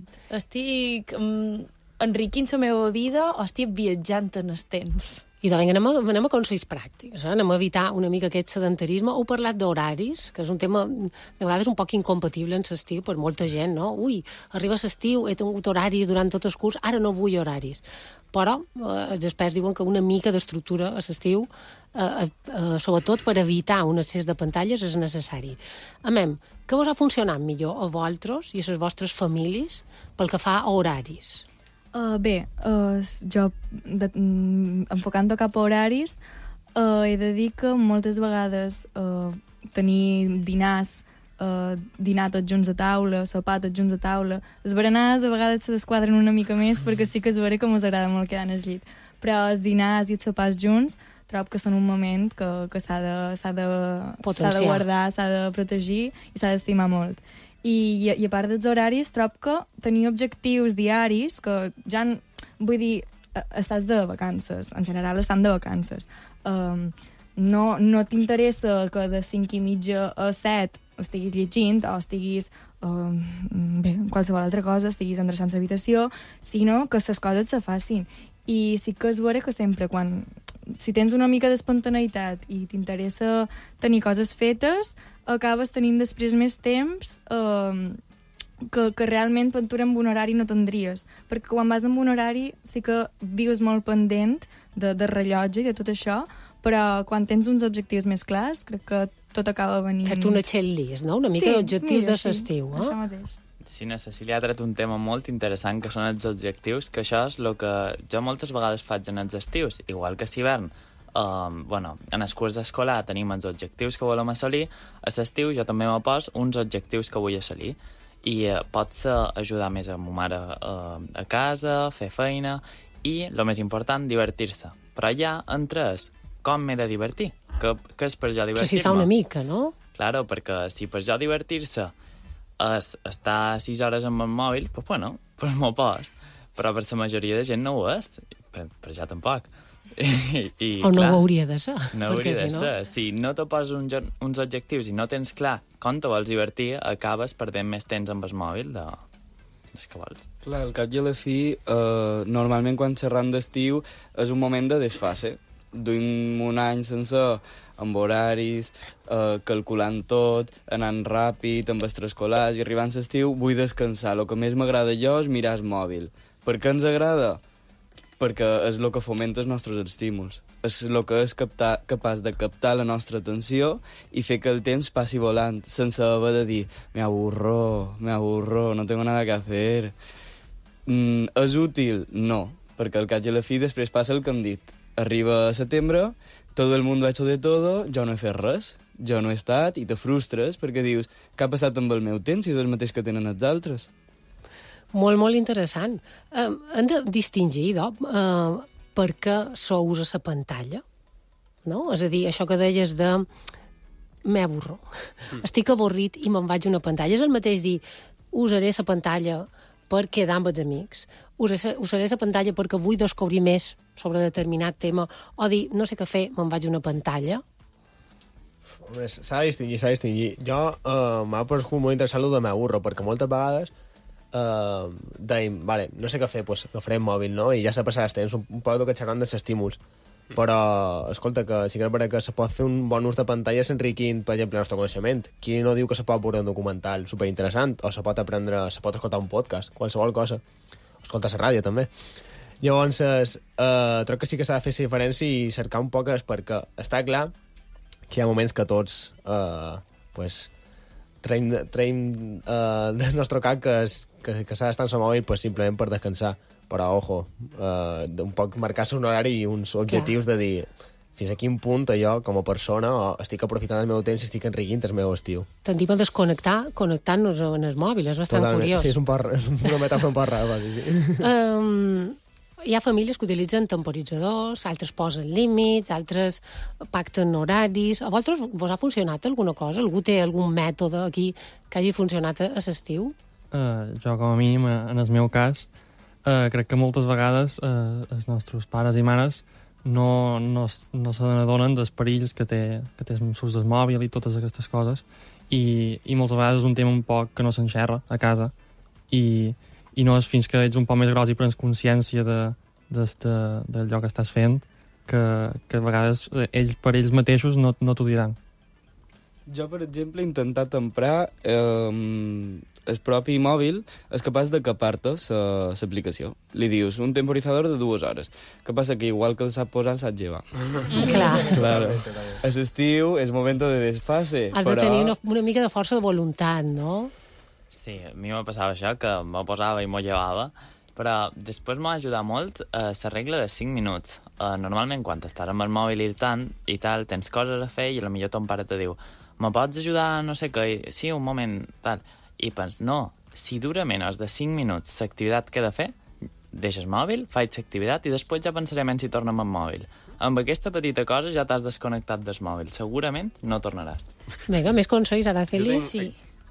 Estic um, enriquint la meva vida o estic viatjant en el temps? I doncs anem a, anem a consells pràctics, eh? Anem a evitar una mica aquest sedentarisme. Heu parlat d'horaris, que és un tema de vegades un poc incompatible en l'estiu per molta gent, no? Ui, arriba l'estiu, he tingut horaris durant tot el curs, ara no vull horaris. Però eh, els experts diuen que una mica d'estructura a l'estiu, eh, eh, sobretot per evitar un excés de pantalles, és necessari. Amem, què vos ha funcionat millor a vosaltres i a les vostres famílies pel que fa a horaris? Uh, bé, uh, jo, de, mm, enfocant-ho cap a horaris, uh, he de dir que moltes vegades uh, tenir dinars, uh, dinar tots junts a taula, sopar tots junts a taula, els berenars a vegades se desquadren una mica més perquè sí que és vera que mos agrada molt quedar en el llit, però els dinars i els sopars junts trobo que són un moment que, que s'ha de, s'ha de, s'ha de guardar, s'ha de protegir i s'ha d'estimar molt. I, i a part dels horaris, trobo que tenir objectius diaris, que ja, vull dir, estàs de vacances, en general estan de vacances. Um, no no t'interessa que de cinc i mitja a set estiguis llegint o estiguis, um, bé, qualsevol altra cosa, estiguis endreçant l'habitació, sinó que les coses se facin. I sí que és vera que sempre quan... Si tens una mica d'espontaneïtat i t'interessa tenir coses fetes, acabes tenint després més temps eh, que, que realment per tu amb un horari no tindries. Perquè quan vas amb un horari sí que vius molt pendent de, de rellotge i de tot això, però quan tens uns objectius més clars, crec que tot acaba venint... Fer-te una checklist, no? Una mica sí, d'objectius de l'estiu. Sí, això mateix. Sí, na Cecília ha tret un tema molt interessant, que són els objectius, que això és el que jo moltes vegades faig en els estius, igual que a l'hivern. Um, bueno, en el curs escolar tenim els objectius que volem assolir, a l'estiu jo també me poso uns objectius que vull assolir, i uh, pots uh, ajudar més a ma mare uh, a casa, fer feina, i, el més important, divertir-se. Però ja entres, com m'he de divertir? Què, què és per jo divertir-me? Però si fa una mica, no? Claro, perquè si per jo divertir-se és estar sis hores amb el mòbil, pues bueno, pues m'ho post. Però per la majoria de gent no ho és. Per, per ja tampoc. I, i, o no clar, ho hauria de ser. No hauria de si no... ser. Si no te poses un, uns objectius i no tens clar com te vols divertir, acabes perdent més temps amb el mòbil de... des que vols. Clar, al cap i a la fi, eh, normalment quan xerram d'estiu és un moment de desfase. Duim un any sense amb horaris, eh, calculant tot, anant ràpid, amb extraescolars, i arribant a l'estiu vull descansar. El que més m'agrada jo és mirar el mòbil. Per què ens agrada? Perquè és el que fomenta els nostres estímuls. És el que és captar, capaç de captar la nostra atenció i fer que el temps passi volant, sense haver de dir me aburro, me aburro, no tengo nada que hacer. Mm, és útil? No, perquè al cap i a la fi després passa el que hem dit. Arriba a setembre, tot el món ha hecho de todo, jo no he fet res, jo no he estat, i te frustres perquè dius, què ha passat amb el meu temps si és el mateix que tenen els altres? Molt, molt interessant. Uh, hem de distingir, doncs, uh, per què sous a la pantalla, no? És a dir, això que deies de m'avorro. Mm. Estic avorrit i me'n vaig a una pantalla. És el mateix dir, usaré la pantalla per quedar amb els amics, usaré la pantalla perquè vull descobrir més sobre determinat tema, o dir, no sé què fer, me'n vaig a una pantalla. S'ha de distingir, s'ha de distingir. Jo uh, m'ha paregut molt interessant el de m'avorro, perquè moltes vegades uh, deim, vale, no sé què fer, pues, que farem mòbil, no? I ja s'ha passat el temps, un, un poc que xerrant dels estímuls. Però, escolta, que sí que és veritat que se pot fer un bon ús de pantalles enriquint, per exemple, el nostre coneixement. Qui no diu que se pot veure un documental superinteressant, o se pot aprendre, se pot escoltar un podcast, qualsevol cosa. Escolta la ràdio, també. Llavors, eh, troc que sí que s'ha de fer la diferència i cercar un poc, perquè està clar que hi ha moments que tots eh, pues, traiem, traiem eh, del nostre cap que, es, que, que s'ha d'estar en el mòbil pues, simplement per descansar. Però, ojo, eh, un poc marcar-se un horari i uns objectius clar. De dir fins a quin punt jo, com a persona, estic aprofitant el meu temps i estic enriquint el meu estiu. Tendim a desconnectar connectant-nos en el mòbil, és bastant Totalment. Curiós. Sí, és, un par, és una metàfora un poc rara, sí. Um, hi ha famílies que utilitzen temporitzadors, altres posen límits, altres pacten horaris. A vosaltres vos ha funcionat alguna cosa? Algú té algun mètode aquí que hagi funcionat a l'estiu? Uh, jo, com a mínim, en el meu cas, uh, crec que moltes vegades uh, els nostres pares i mares no, no, no se n'adonen dels perills que té, que té l'ús del mòbil i totes aquestes coses, i, i moltes vegades és un tema un poc que no s'enxerra a casa, i, i no és fins que ets un poc més gros i prens consciència de, de, de, d'allò que estàs fent que, que a vegades ells per ells mateixos no, no t'ho diran. Jo, per exemple, he intentat emprar eh, el propi mòbil és capaç de capar-te l'aplicació. Li dius un temporitzador de dues hores. Que passa que igual que el sap posar, el sap llevar. Clar. Claro. A l'estiu és moment de desfase. Has però... de tenir una, una mica de força de voluntat, no? Sí, a mi me passava això, que me posava i m'ho llevava, però després m'ha ajudat molt eh, la regla de cinc minuts. Eh, normalment, quan estàs amb el mòbil i tant, i tal, tens coses a fer i potser ton pare te diu me pots ajudar, no sé què? Sí, un moment, tal. I pens, no, si dura menys de cinc minuts l'activitat que he de fer, deixes mòbil, faig l'activitat i després ja pensarem en si tornem amb mòbil. Amb aquesta petita cosa ja t'has desconnectat del mòbil. Segurament no tornaràs. Vinga, més consells, Araceli? Sí.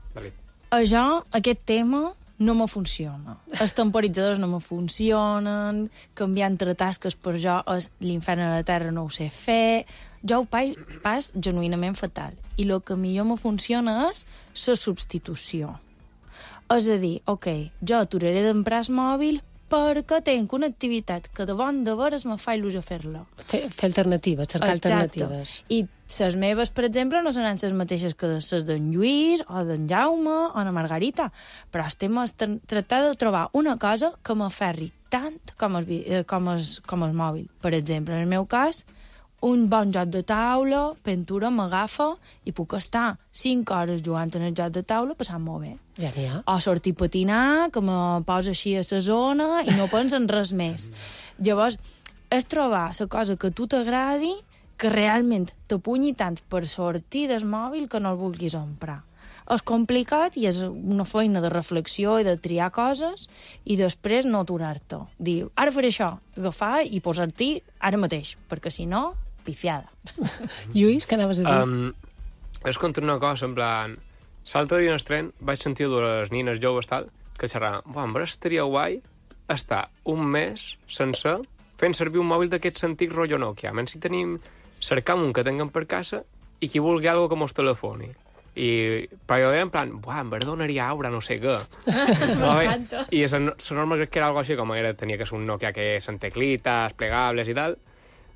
A jo, aquest tema no me funciona. Els temporitzadors no me funcionen, canviar entre tasques per jo és l'infern a la terra, no ho sé fer. Jo ho pas, pas genuïnament fatal. I el que millor me funciona és la substitució. És a dir, ok, jo aturaré d'emprar el mòbil perquè tinc una activitat que de bon de veres me fa il·lusió fer-la. Fer, fer alternatives, cercar Exacte. alternatives. I les meves, per exemple, no seran les mateixes que les d'en Lluís, o d'en Jaume, o de Margarita, però el tema és tractar de trobar una cosa que m'aferri tant com el, com, el, com el mòbil. Per exemple, en el meu cas, un bon joc de taula, pintura, m'agafa i puc estar cinc hores jugant en el joc de taula passant molt bé. Ja n'hi ha. O sortir a patinar, que me posa així a la zona i no penso en res més. Llavors, és trobar la cosa que a tu t'agradi, que realment t'apunyi tant per sortir del mòbil que no el vulguis emprar. És complicat i és una feina de reflexió i de triar coses i després no aturar-te. Dir, ara faré això, agafar i posar-t'hi ara mateix, perquè si no, pifiada. Lluís, què anaves a dir? Um, és contra una cosa, en plan... L'altre dia en el tren vaig sentir de les nines joves tal, que xerraven, buah, em estaria guai estar un mes sencer fent servir un mòbil d'aquests antics rotllo Nokia. A menys si tenim, cercam un que tinguem per casa i qui vulgui alguna que mos telefoni. I, però jo deia en plan, buah, em donaria aura, no sé què. M'encanta. I la norma crec que era algo així, com era, tenia que ser un Nokia que són teclites, plegables i tal.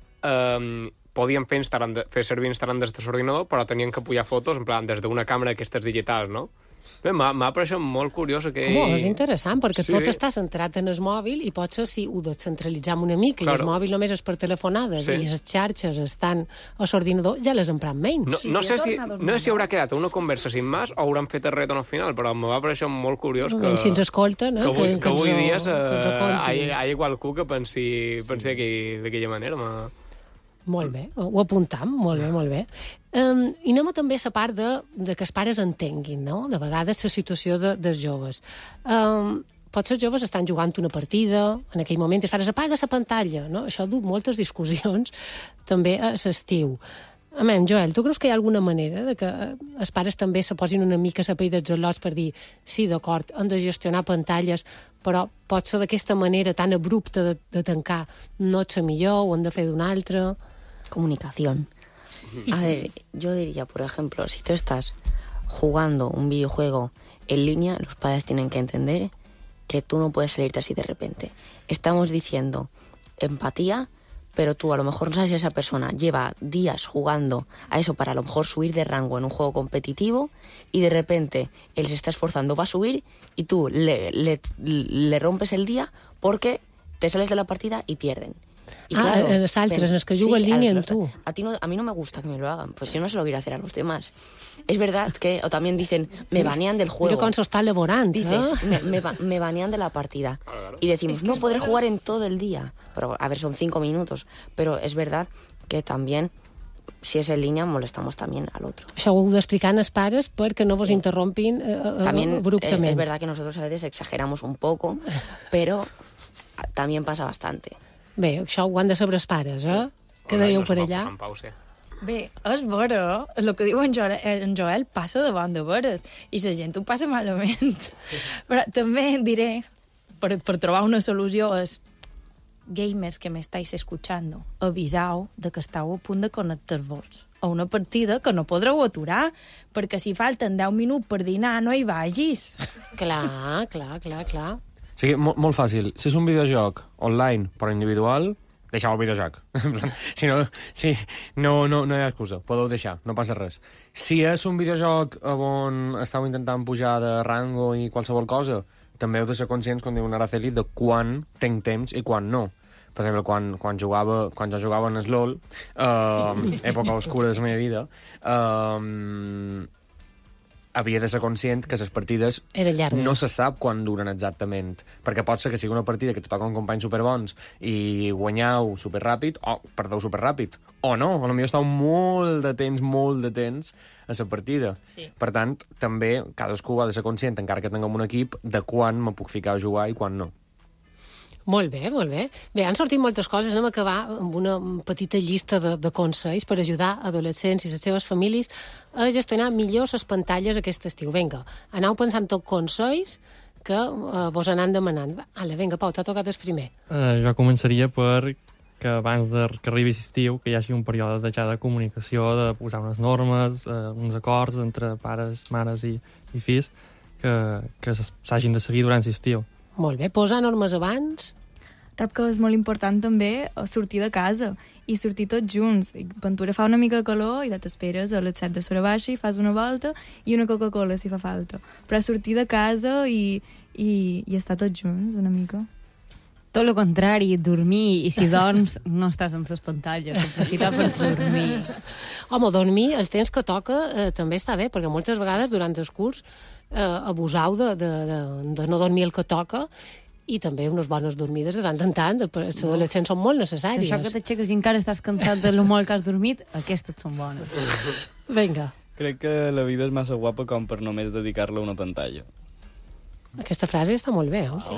Um, podíem fer, fer servir instal·lant des de l'ordinador, però tenien que pujar fotos en plan des d'una càmera d'aquestes digitals, no? M'ha pareixet molt curiós que... Home, és interessant, perquè sí. Tot està centrat en el mòbil i potser si ho descentralitzam una mica claro. I el mòbil només és per telefonades sí. I les xarxes estan a l'ordinador, ja les empram menys. No, no, sé si, no sé si haurà quedat una conversa sin más o hauran fet el retorn al final, però em va pareixer molt curiós que... Si ens escolten, eh? Que avui, que, que avui dia hi ha qualcú que pensi, pensi d'aquella manera. Ma... Molt bé, ho apuntam, molt bé, molt bé. Um, I anem a també a la part de, de que els pares entenguin, no?, de vegades la situació de, dels joves. Um, potser els joves estan jugant una partida, en aquell moment els pares apaga la pantalla, no? Això du moltes discussions també a l'estiu. A més, Joel, tu creus que hi ha alguna manera de que els pares també se posin una mica a la pell dels al·lots per dir sí, d'acord, han de gestionar pantalles, però pot ser d'aquesta manera tan abrupta de, de tancar no és la millor, ho han de fer d'una altra... Comunicación. A ver, yo diría, por ejemplo, si tú estás jugando un videojuego en línea, los padres tienen que entender que tú no puedes salirte así de repente. Estamos diciendo empatía, pero tú a lo mejor no sabes si esa persona lleva días jugando a eso para a lo mejor subir de rango en un juego competitivo y de repente él se está esforzando para subir y tú le, le, le rompes el día porque te sales de la partida y pierden. Y ah, claro, los altres, los que sí, juegan en línea en tú. A, ti no, a mí no me gusta que me lo hagan, pues yo no se lo quiero hacer a los demás. Es verdad que, o también dicen, me banean del juego. Pero con eso está laborant, dices, ¿eh? me, me, me banean de la partida. Y decimos, es que no podré jugar en todo el día. Pero, a ver, son cinco minutos. Pero es verdad que también, si es en línea, molestamos también al otro. Això ho heu d'explicar als pares perquè no vos sí. interrompin eh, también, abruptament. Eh, es verdad que nosotros a veces exageramos un poco, pero... también pasa bastante. Bé, això ho han de saber els pares, eh? Sí. Què dèieu per allà? Bé, és vera, el que diu en Joel, en Joel passa davant de veres, i la gent ho passa malament. Però també diré, per, per trobar una solució, és gamers que m'estáis escuchando, avisau de que estàu a punt de connectar-vos a una partida que no podreu aturar, perquè si falten deu minuts per dinar no hi vagis. Clar, clar, clar, clar. O sigui, molt, molt fàcil. Si és un videojoc online però individual, deixeu el videojoc. si no, si, no, no, no hi ha excusa. Podeu deixar, no passa res. Si és un videojoc on estàu intentant pujar de rango i qualsevol cosa, també heu de ser conscients, com diu Araceli, de quan tenc temps i quan no. Per exemple, quan, quan, jugava, quan jo jugava en el LOL, uh, època oscura de la meva vida, uh, havia de ser conscient que les partides no se sap quan duren exactament. Perquè pot ser que sigui una partida que te toca un company superbons i guanyeu superràpid, o perdeu superràpid. O no, potser estàu molt de temps, molt de temps a la partida. Sí. Per tant, també cadascú ha de ser conscient, encara que tinguem un equip, de quan me puc ficar a jugar i quan no. Molt bé, molt bé. Bé, han sortit moltes coses. Anem a acabar amb una petita llista de, de consells per ajudar adolescents i les seves famílies a gestionar millor les pantalles aquest estiu. Vinga, aneu pensant tot consells que eh, vos anan demanant. Ale, vinga, Pau, t'ha tocat el primer. Uh, jo començaria per que abans de que arribi l'estiu que hi hagi un període de, ja de comunicació, de posar unes normes, uh, uns acords entre pares, mares i, i fills que, que s'hagin de seguir durant l'estiu. Molt bé, posar normes abans. Cap que és molt important també sortir de casa i sortir tots junts. Ventura fa una mica de calor i t'esperes a les set de sora baixa i fas una volta i una Coca-Cola si fa falta. Però sortir de casa i, i, i estar tots junts una mica. Tot el contrari, dormir, i si dorms no estàs en les pantalles, aprofitar per dormir. Home, dormir, el temps que toca eh, també està bé, perquè moltes vegades durant el curs eh, abusau de, de, de, de no dormir el que toca, i també unes bones dormides de tant en tant, les adolescents són molt necessàries. Això que t'aixeques i encara estàs cansat de lo molt que has dormit, aquestes són bones. Vinga. Crec que la vida és massa guapa com per només dedicar-la a una pantalla. Aquesta frase està molt bé, eh? Sí.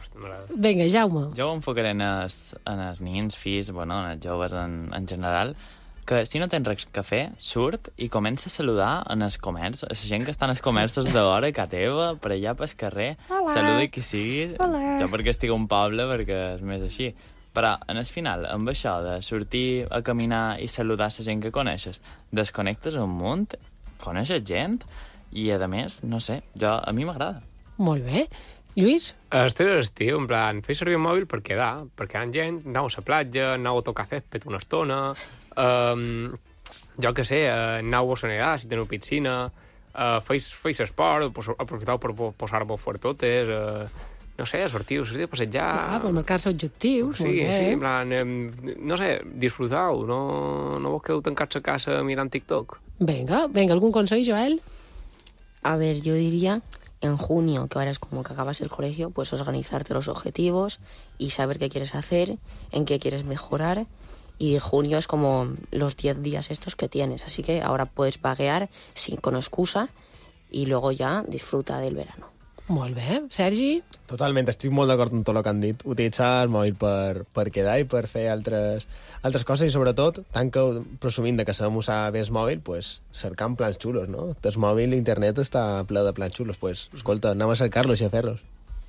Vinga, Jaume. Jo ho enfocaré en els, en els nins, fills, bueno, en els joves en, en general, que si no tens res que fer, surt i comença a saludar en els comerç, a la gent que està en els comerços d'hora, que teva, per allà pel carrer, Hola. saluda qui sigui, Hola. jo perquè estic a un poble, perquè és més així. Però, en el final, amb això de sortir a caminar i saludar la gent que coneixes, desconnectes un munt, coneixes gent, i, a més, no sé, jo, a mi m'agrada. Molt bé. Lluís? Estiu és estiu, en plan, feis servir el mòbil per quedar, perquè hi ha gent, anau a la platja, anau a tocar césped una estona, um, jo què sé, uh, anau a sonegar si teniu piscina, uh, feis, feis esport, aprofitau per posar-vos fuertotes, uh, no sé, sortiu, sortiu a passejar... Ah, per marcar-se objectius. Sí, sí, en plan, eh, no sé, disfrutau, no, no vos quedeu tancats a casa mirant TikTok. Venga, venga, ¿algún consejo, Joel? A ver, yo diría... En junio, que ahora es como que acabas el colegio, pues organizarte los objetivos y saber qué quieres hacer, en qué quieres mejorar. Y junio es como los diez días estos que tienes. Así que ahora puedes vaguear sin, con excusa y luego ya disfruta del verano. Molt bé. Sergi? Totalment, estic molt d'acord amb tot el que han dit. Utilitzar el mòbil per, per quedar i per fer altres, altres coses i, sobretot, tant que presumint de que sabem usar bé el mòbil, pues, cercant plans xulos, no? El mòbil, l'internet està ple de plans xulos. Pues, escolta, anem a cercar-los i a fer-los.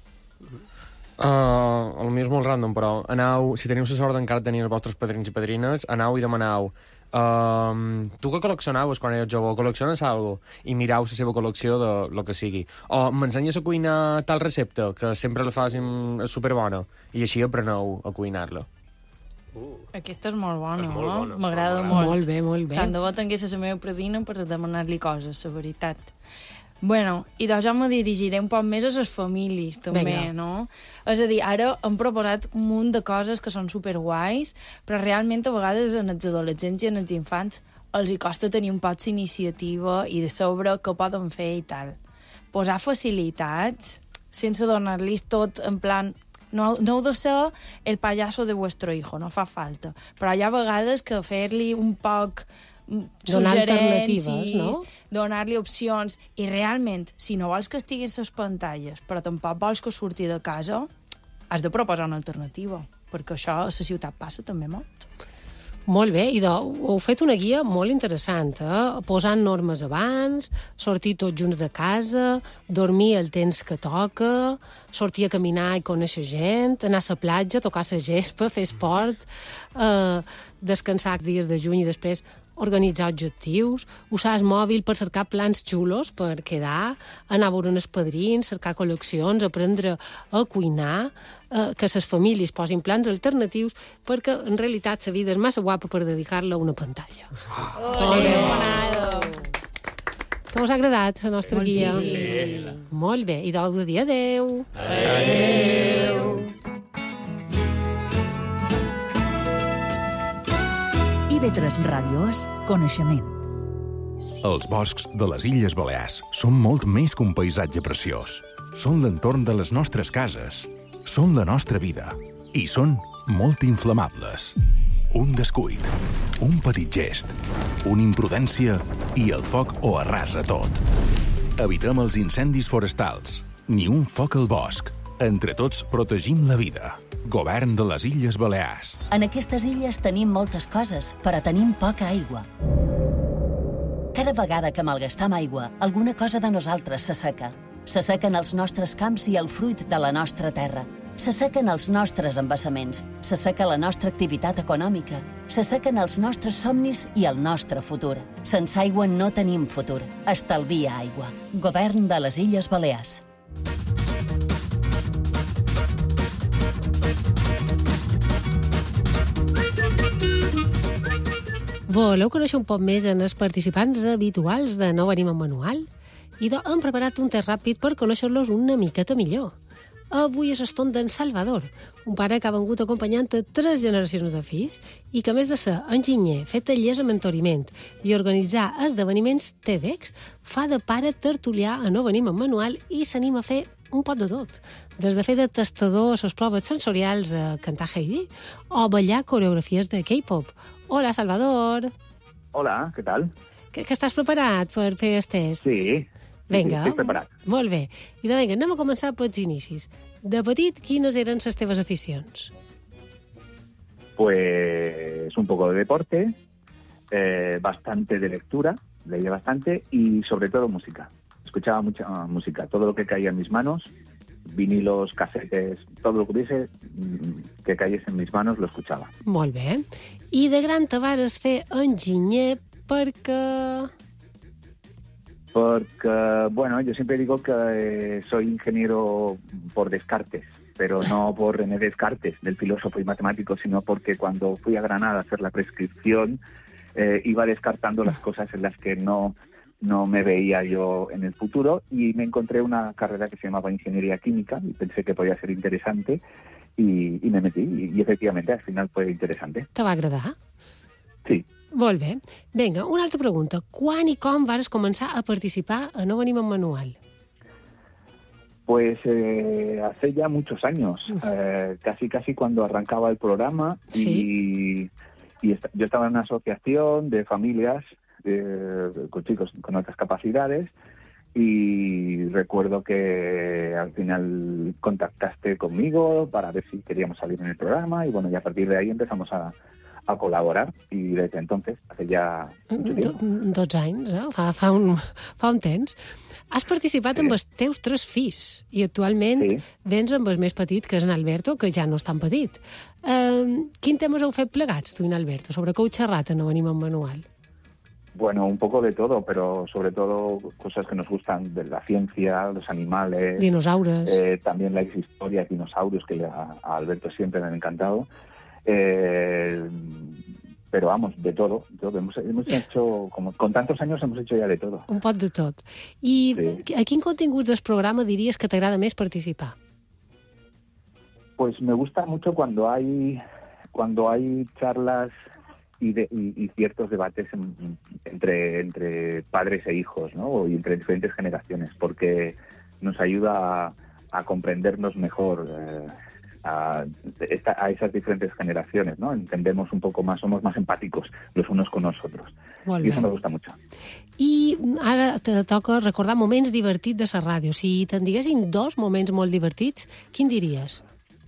Uh, el meu és molt random, però anau, si teniu la sort d'encara tenir els vostres padrins i padrines, anau i demanau uh, tu que col·leccionaves quan eres jove, col·lecciones alguna cosa i mirau la seva col·lecció de lo que sigui, o m'ensenyes a cuinar tal recepta que sempre la fàsim superbona i així apreneu a cuinar-la. Uh, Aquesta és molt bona, és molt no? bona, M'agrada molt, molt. Molt bé, molt bé. Tant de bo tingués la meva predina per demanar-li coses, la veritat. Bueno, i doncs jo me dirigiré un poc més a les famílies, també, Venga. no? És a dir, ara hem proposat un munt de coses que són superguais, però realment a vegades en els adolescents i en els infants els hi costa tenir un poc d'iniciativa i de saber què poden fer i tal. Posar facilitats sense donar-los tot en plan... No, no heu de ser el payaso de vuestro hijo, no fa falta. Però hi ha vegades que fer-li un poc... Donar alternatives, no? Donar-li opcions, i realment, si no vols que estiguin les pantalles, però tampoc vols que surti de casa, has de proposar una alternativa, perquè això a la ciutat passa també molt. Molt bé, i heu fet una guia molt interessant, eh? Posant normes abans, sortir tots junts de casa, dormir el temps que toca, sortir a caminar i conèixer gent, anar a la platja, tocar la gespa, fer esport, eh, descansar els dies de juny i després organitzar objectius, usar el mòbil per cercar plans xulos per quedar, anar a veure els padrins, cercar col·leccions, aprendre a cuinar, eh, que les famílies posin plans alternatius, perquè en realitat la vida és massa guapa per dedicar-la a una pantalla. Oh, molt bé. Que us ha agradat la nostra Molt guia? sí. Molt bé, i doncs de dir adeu. Adeu. I ve tres Ràdio és coneixement. Els boscs de les Illes Balears són molt més que un paisatge preciós. Són l'entorn de les nostres cases. Són la nostra vida. I són molt inflamables. Un descuit, un petit gest, una imprudència i el foc ho arrasa tot. Evitem els incendis forestals. Ni un foc al bosc. Entre tots protegim la vida. Govern de les Illes Balears. En aquestes illes tenim moltes coses, però tenim poca aigua. Cada vegada que malgastam aigua, alguna cosa de nosaltres s'asseca. S'assequen els nostres camps i el fruit de la nostra terra. S'assequen els nostres embassaments, s'asseca la nostra activitat econòmica, s'assequen els nostres somnis i el nostre futur. Sense aigua no tenim futur. Estalvia aigua. Govern de les Illes Balears. Voleu conèixer un poc més en els participants habituals de No venim amb manual? I doncs hem preparat un test ràpid per conèixer-los una miqueta millor. Avui és eston d'en Salvador, un pare que ha vengut acompanyant a tres generacions de fills i que, a més de ser enginyer, fer tallers amb mentoriment i organitzar esdeveniments TEDx, fa de pare tertulià a No venim amb manual i s'anima a fer un pot de tot. Des de fer de testador a les proves sensorials a cantar Heidi o ballar coreografies de K-pop. Hola, Salvador. Hola, què tal? Que, que estàs preparat per fer el test? Sí. Vinga. Sí, estic preparat. Molt bé. I doncs vinga, anem a començar pels inicis. De petit, quines eren les teves aficions? Pues un poco de deporte, eh, bastante de lectura, leía bastante y sobre todo música. Escuchaba mucha música, todo lo que caía en mis manos, vinilos, casetes, todo lo que hubiese que cayese en mis manos lo escuchaba. Molt bé. I de gran te vares fer enginyer perquè... Porque, bueno, yo siempre digo que eh, soy ingeniero por descartes, pero no por René Descartes, del filósofo y matemático, sino porque cuando fui a Granada a hacer la prescripción eh, iba descartando las cosas en las que no, no me veía yo en el futuro y me encontré una carrera que se llamaba Ingeniería Química y pensé que podía ser interesante y, y me metí y, y efectivamente al final fue interesante. Te va agradar? Sí. Molt bé. Vinga, una altra pregunta. Quan i com vas començar a participar a No venim amb manual? Pues eh, hace ya muchos años, eh, casi casi cuando arrancaba el programa. ¿Sí? y, y est yo estaba en una asociación de familias eh, con chicos con otras capacidades y recuerdo que al final contactaste conmigo para ver si queríamos salir en el programa y bueno, y a partir de ahí empezamos a a col·laborar i des d'entonces, hace ja mucho tiempo. dotze anys, eh? fa, fa, un, fa un temps. Has participat sí. amb els teus tres fills i actualment sí. vens amb el més petit, que és en Alberto, que ja no és tan petit. Uh, quin temes heu fet plegats, tu i en Alberto? Sobre què heu xerrat a No venim amb manual? Bueno, un poco de todo, pero sobre todo cosas que nos gustan de la ciencia, los animales. Dinosaurios. Eh, también las historias, dinosaurios, que a, a Alberto siempre me han encantado. Eh, pero vamos, de todo, de todo. Hemos, hemos hecho, como con tantos años hemos hecho ya de todo. Un pot de tot. I sí. a quin continguts del programa diries que t'agrada més participar? Pues me gusta mucho cuando hay cuando hay charlas y, de, y, y ciertos debates en, entre, entre padres e hijos, ¿no? Y entre diferentes generaciones, porque nos ayuda a, a comprendernos mejor eh, A, esta, a esas diferentes generaciones, ¿no? Entendemos un poco más, somos más empáticos los unos con nosotros. Molt I bé. eso me gusta mucho. I ara te toca recordar moments divertits de la ràdio. Si te'n diguessin dos moments molt divertits, quin diries?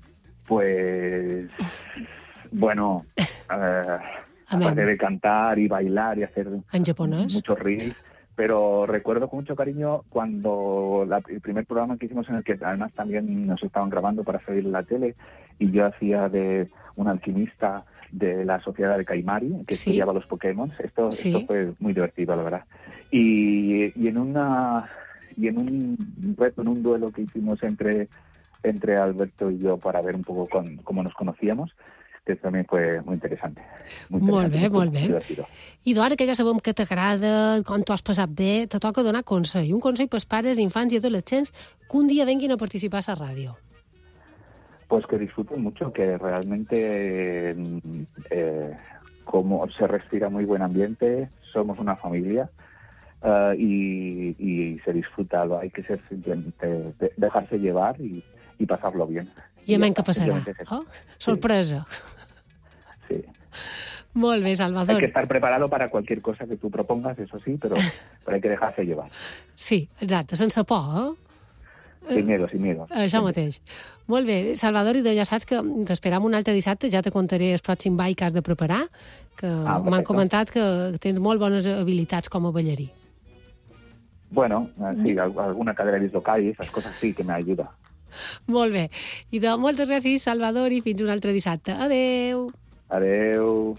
Pues, bueno, eh, aparte de cantar y bailar y hacer en japonés muchos reels, pero recuerdo con mucho cariño cuando la, el primer programa que hicimos, en el que además también nos estaban grabando para salir en la tele, y yo hacía de un alquimista de la sociedad de Kaimari, que Sí. estudiaba los Pokémon. Esto, Sí. esto fue muy divertido, la verdad. Y, y en una y en un reto, en un duelo que hicimos entre entre Alberto y yo para ver un poco con, cómo nos conocíamos, que también fue muy interesante. Muy Molt interesante, bé, muy molt bé. divertido. I d'ara que ja sabem que t'agrada, com t'ho has passat bé, te toca donar consell. Un consell pels pares, infants i adolescents que un dia venguin a participar a la ràdio. Pues que disfruten mucho, que realmente eh, como se respira muy buen ambiente, somos una familia uh, y, y se disfruta. Hay que ser simplemente de, dejarse llevar y, y pasarlo bien. I amén ya que está, passarà. simplemente es eso. Oh, sorpresa. Sí. Molt bé, Hay Salvador. que estar preparado para cualquier cosa que tú propongas, eso sí, pero, pero hay que dejarse llevar. Sí, exacte, sense por, eh? Sin miedo, sin miedo. Això mateix. Molt bé, Salvador, i ja saps que t'esperam un altre dissabte, ja te contaré el pròxim ball que has de preparar, que Ah, m'han perfecto. comentat que tens molt bones habilitats com a ballarí. Bueno, sí, al- alguna cadera de local y esas cosas sí que me ayuda. Molt bé. I de moltes gràcies, Salvador, i fins un altre dissabte. Adeu. Adeu.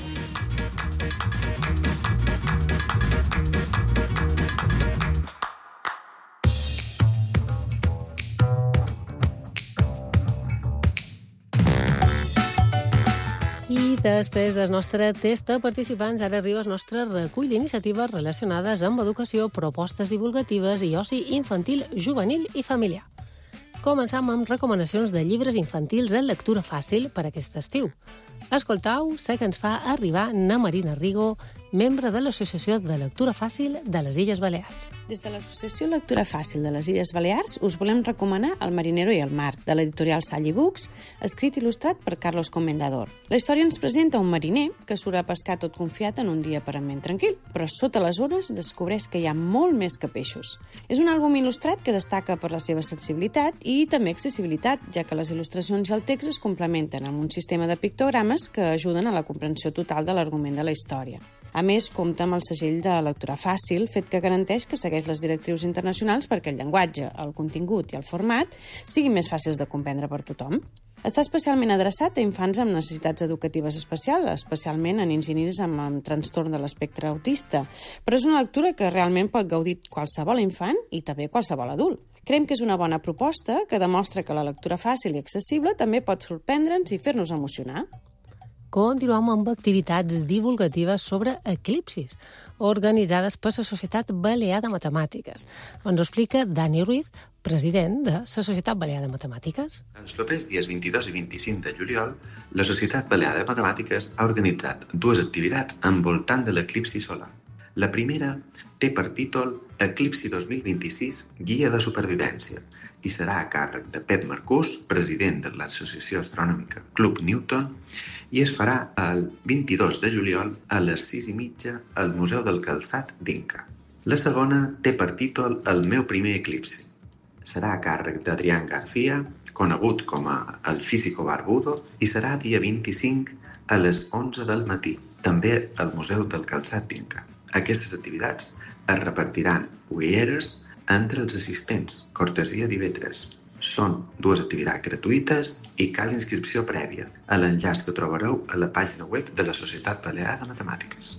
I després del nostre test de participants, ara arriba el nostre recull d'iniciatives relacionades amb educació, propostes divulgatives i oci infantil, juvenil i familiar. Començam amb recomanacions de llibres infantils en lectura fàcil per aquest estiu. Escoltau sé que ens fa arribar na Marina Rigo, membre de l'Associació de Lectura Fàcil de les Illes Balears. Des de l'Associació Lectura Fàcil de les Illes Balears us volem recomanar El marinero i el mar, de l'editorial Salli Books, escrit i il·lustrat per Carlos Comendador. La història ens presenta un mariner que surt a pescar tot confiat en un dia aparentment tranquil, però sota les ones descobreix que hi ha molt més que peixos. És un àlbum il·lustrat que destaca per la seva sensibilitat i també accessibilitat, ja que les il·lustracions i el text es complementen amb un sistema de pictogrames que ajuden a la comprensió total de l'argument de la història. A més, compta amb el segell de lectura fàcil, fet que garanteix que segueix les directrius internacionals perquè el llenguatge, el contingut i el format siguin més fàcils de comprendre per tothom. Està especialment adreçat a infants amb necessitats educatives especials, especialment a nens i nines amb, amb trastorn de l'espectre autista, però és una lectura que realment pot gaudir qualsevol infant i també qualsevol adult. Creiem que és una bona proposta que demostra que la lectura fàcil i accessible també pot sorprendre'ns i fer-nos emocionar. Continuem amb activitats divulgatives sobre eclipsis, organitzades per la Societat Balear de Matemàtiques. Ens ho explica Dani Ruiz, president de la Societat Balear de Matemàtiques. Els propers dies vint-i-dos i vint-i-cinc de juliol, la Societat Balear de Matemàtiques ha organitzat dues activitats envoltant de l'eclipsi solar. La primera té per títol Eclipsi dos mil vint-i-sis, Guia de Supervivència, i serà a càrrec de Pep Marcús, president de l'Associació Astronòmica Club Newton, i es farà el vint-i-dos de juliol a les sis i mitja al Museu del Calçat d'Inca. La segona té per títol El meu primer eclipsi. Serà a càrrec d'Adrián García, conegut com a El Físico Barbudo, i serà dia vint-i-cinc a les onze del matí, també al Museu del Calçat d'Inca. Aquestes activitats es repartiran ulleres entre els assistents, cortesia d'I V tres. Són dues activitats gratuïtes i cal inscripció prèvia a l'enllaç que trobareu a la pàgina web de la Societat Balear de Matemàtiques.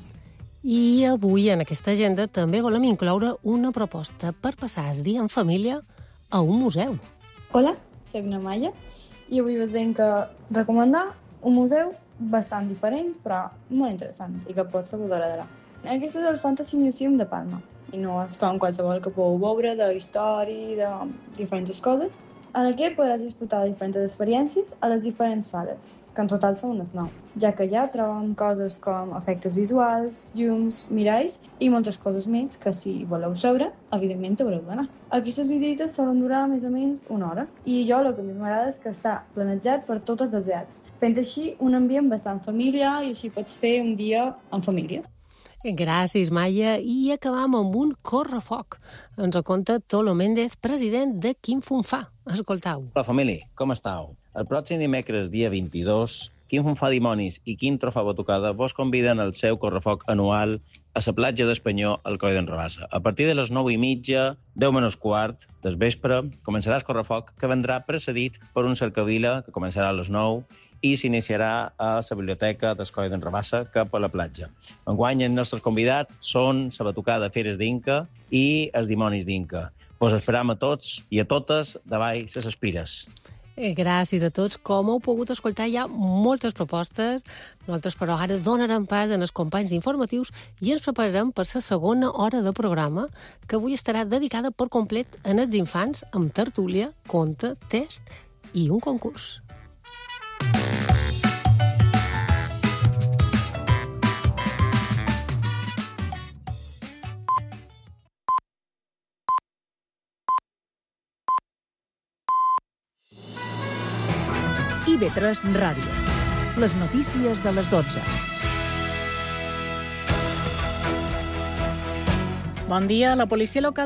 I avui, en aquesta agenda, també volem incloure una proposta per passar el dia en família a un museu. Hola, soc na Maia i avui us venc a recomanar un museu bastant diferent, però molt interessant i que potser vos agradarà. Aquest és el Fantasy Museum de Palma i no és com qualsevol que podeu veure de història i de diferents coses, en el que podràs disfrutar de diferents experiències a les diferents sales, que en total són unes nou, ja que ja trobem coses com efectes visuals, llums, miralls i moltes coses més que si voleu saber, evidentment haureu d'anar. Aquestes visites solen durar més o menys una hora i jo el que més m'agrada és que està planejat per totes les edats, fent així un ambient bastant familiar i així pots fer un dia en família. Gràcies, Maia. I acabam amb un correfoc. Ens ho conta Tolo Méndez, president de Quim Funfà. Escoltau. Hola, família, com estàu? El pròxim dimecres, dia vint-i-dos, Quim Fonfadimonis i Quim Trofabatucada vos conviden al seu correfoc anual a la platja d'Espanyol al Coll d'en Rabassa. A partir de les nou i mitja, deu menys quart del vespre, començarà el correfoc, que vendrà precedit per un cercavila que començarà a les nou i s'iniciarà a la biblioteca del Coll d'en Rabassa cap a la platja. Enguany, els nostres convidats són la batucada Feres d'Inca i els Dimonis d'Inca. Vos esperam a tots i a totes davall les espires. Gràcies a tots. Com heu pogut escoltar, hi ha moltes propostes. Nosaltres, però, ara donarem pas en els companys d'informatius i ens prepararem per la segona hora de programa, que avui estarà dedicada per complet a els infants, amb tertúlia, conte, test i un concurs. I V tres Ràdio. Les notícies de les dotze. Bon dia. La policia local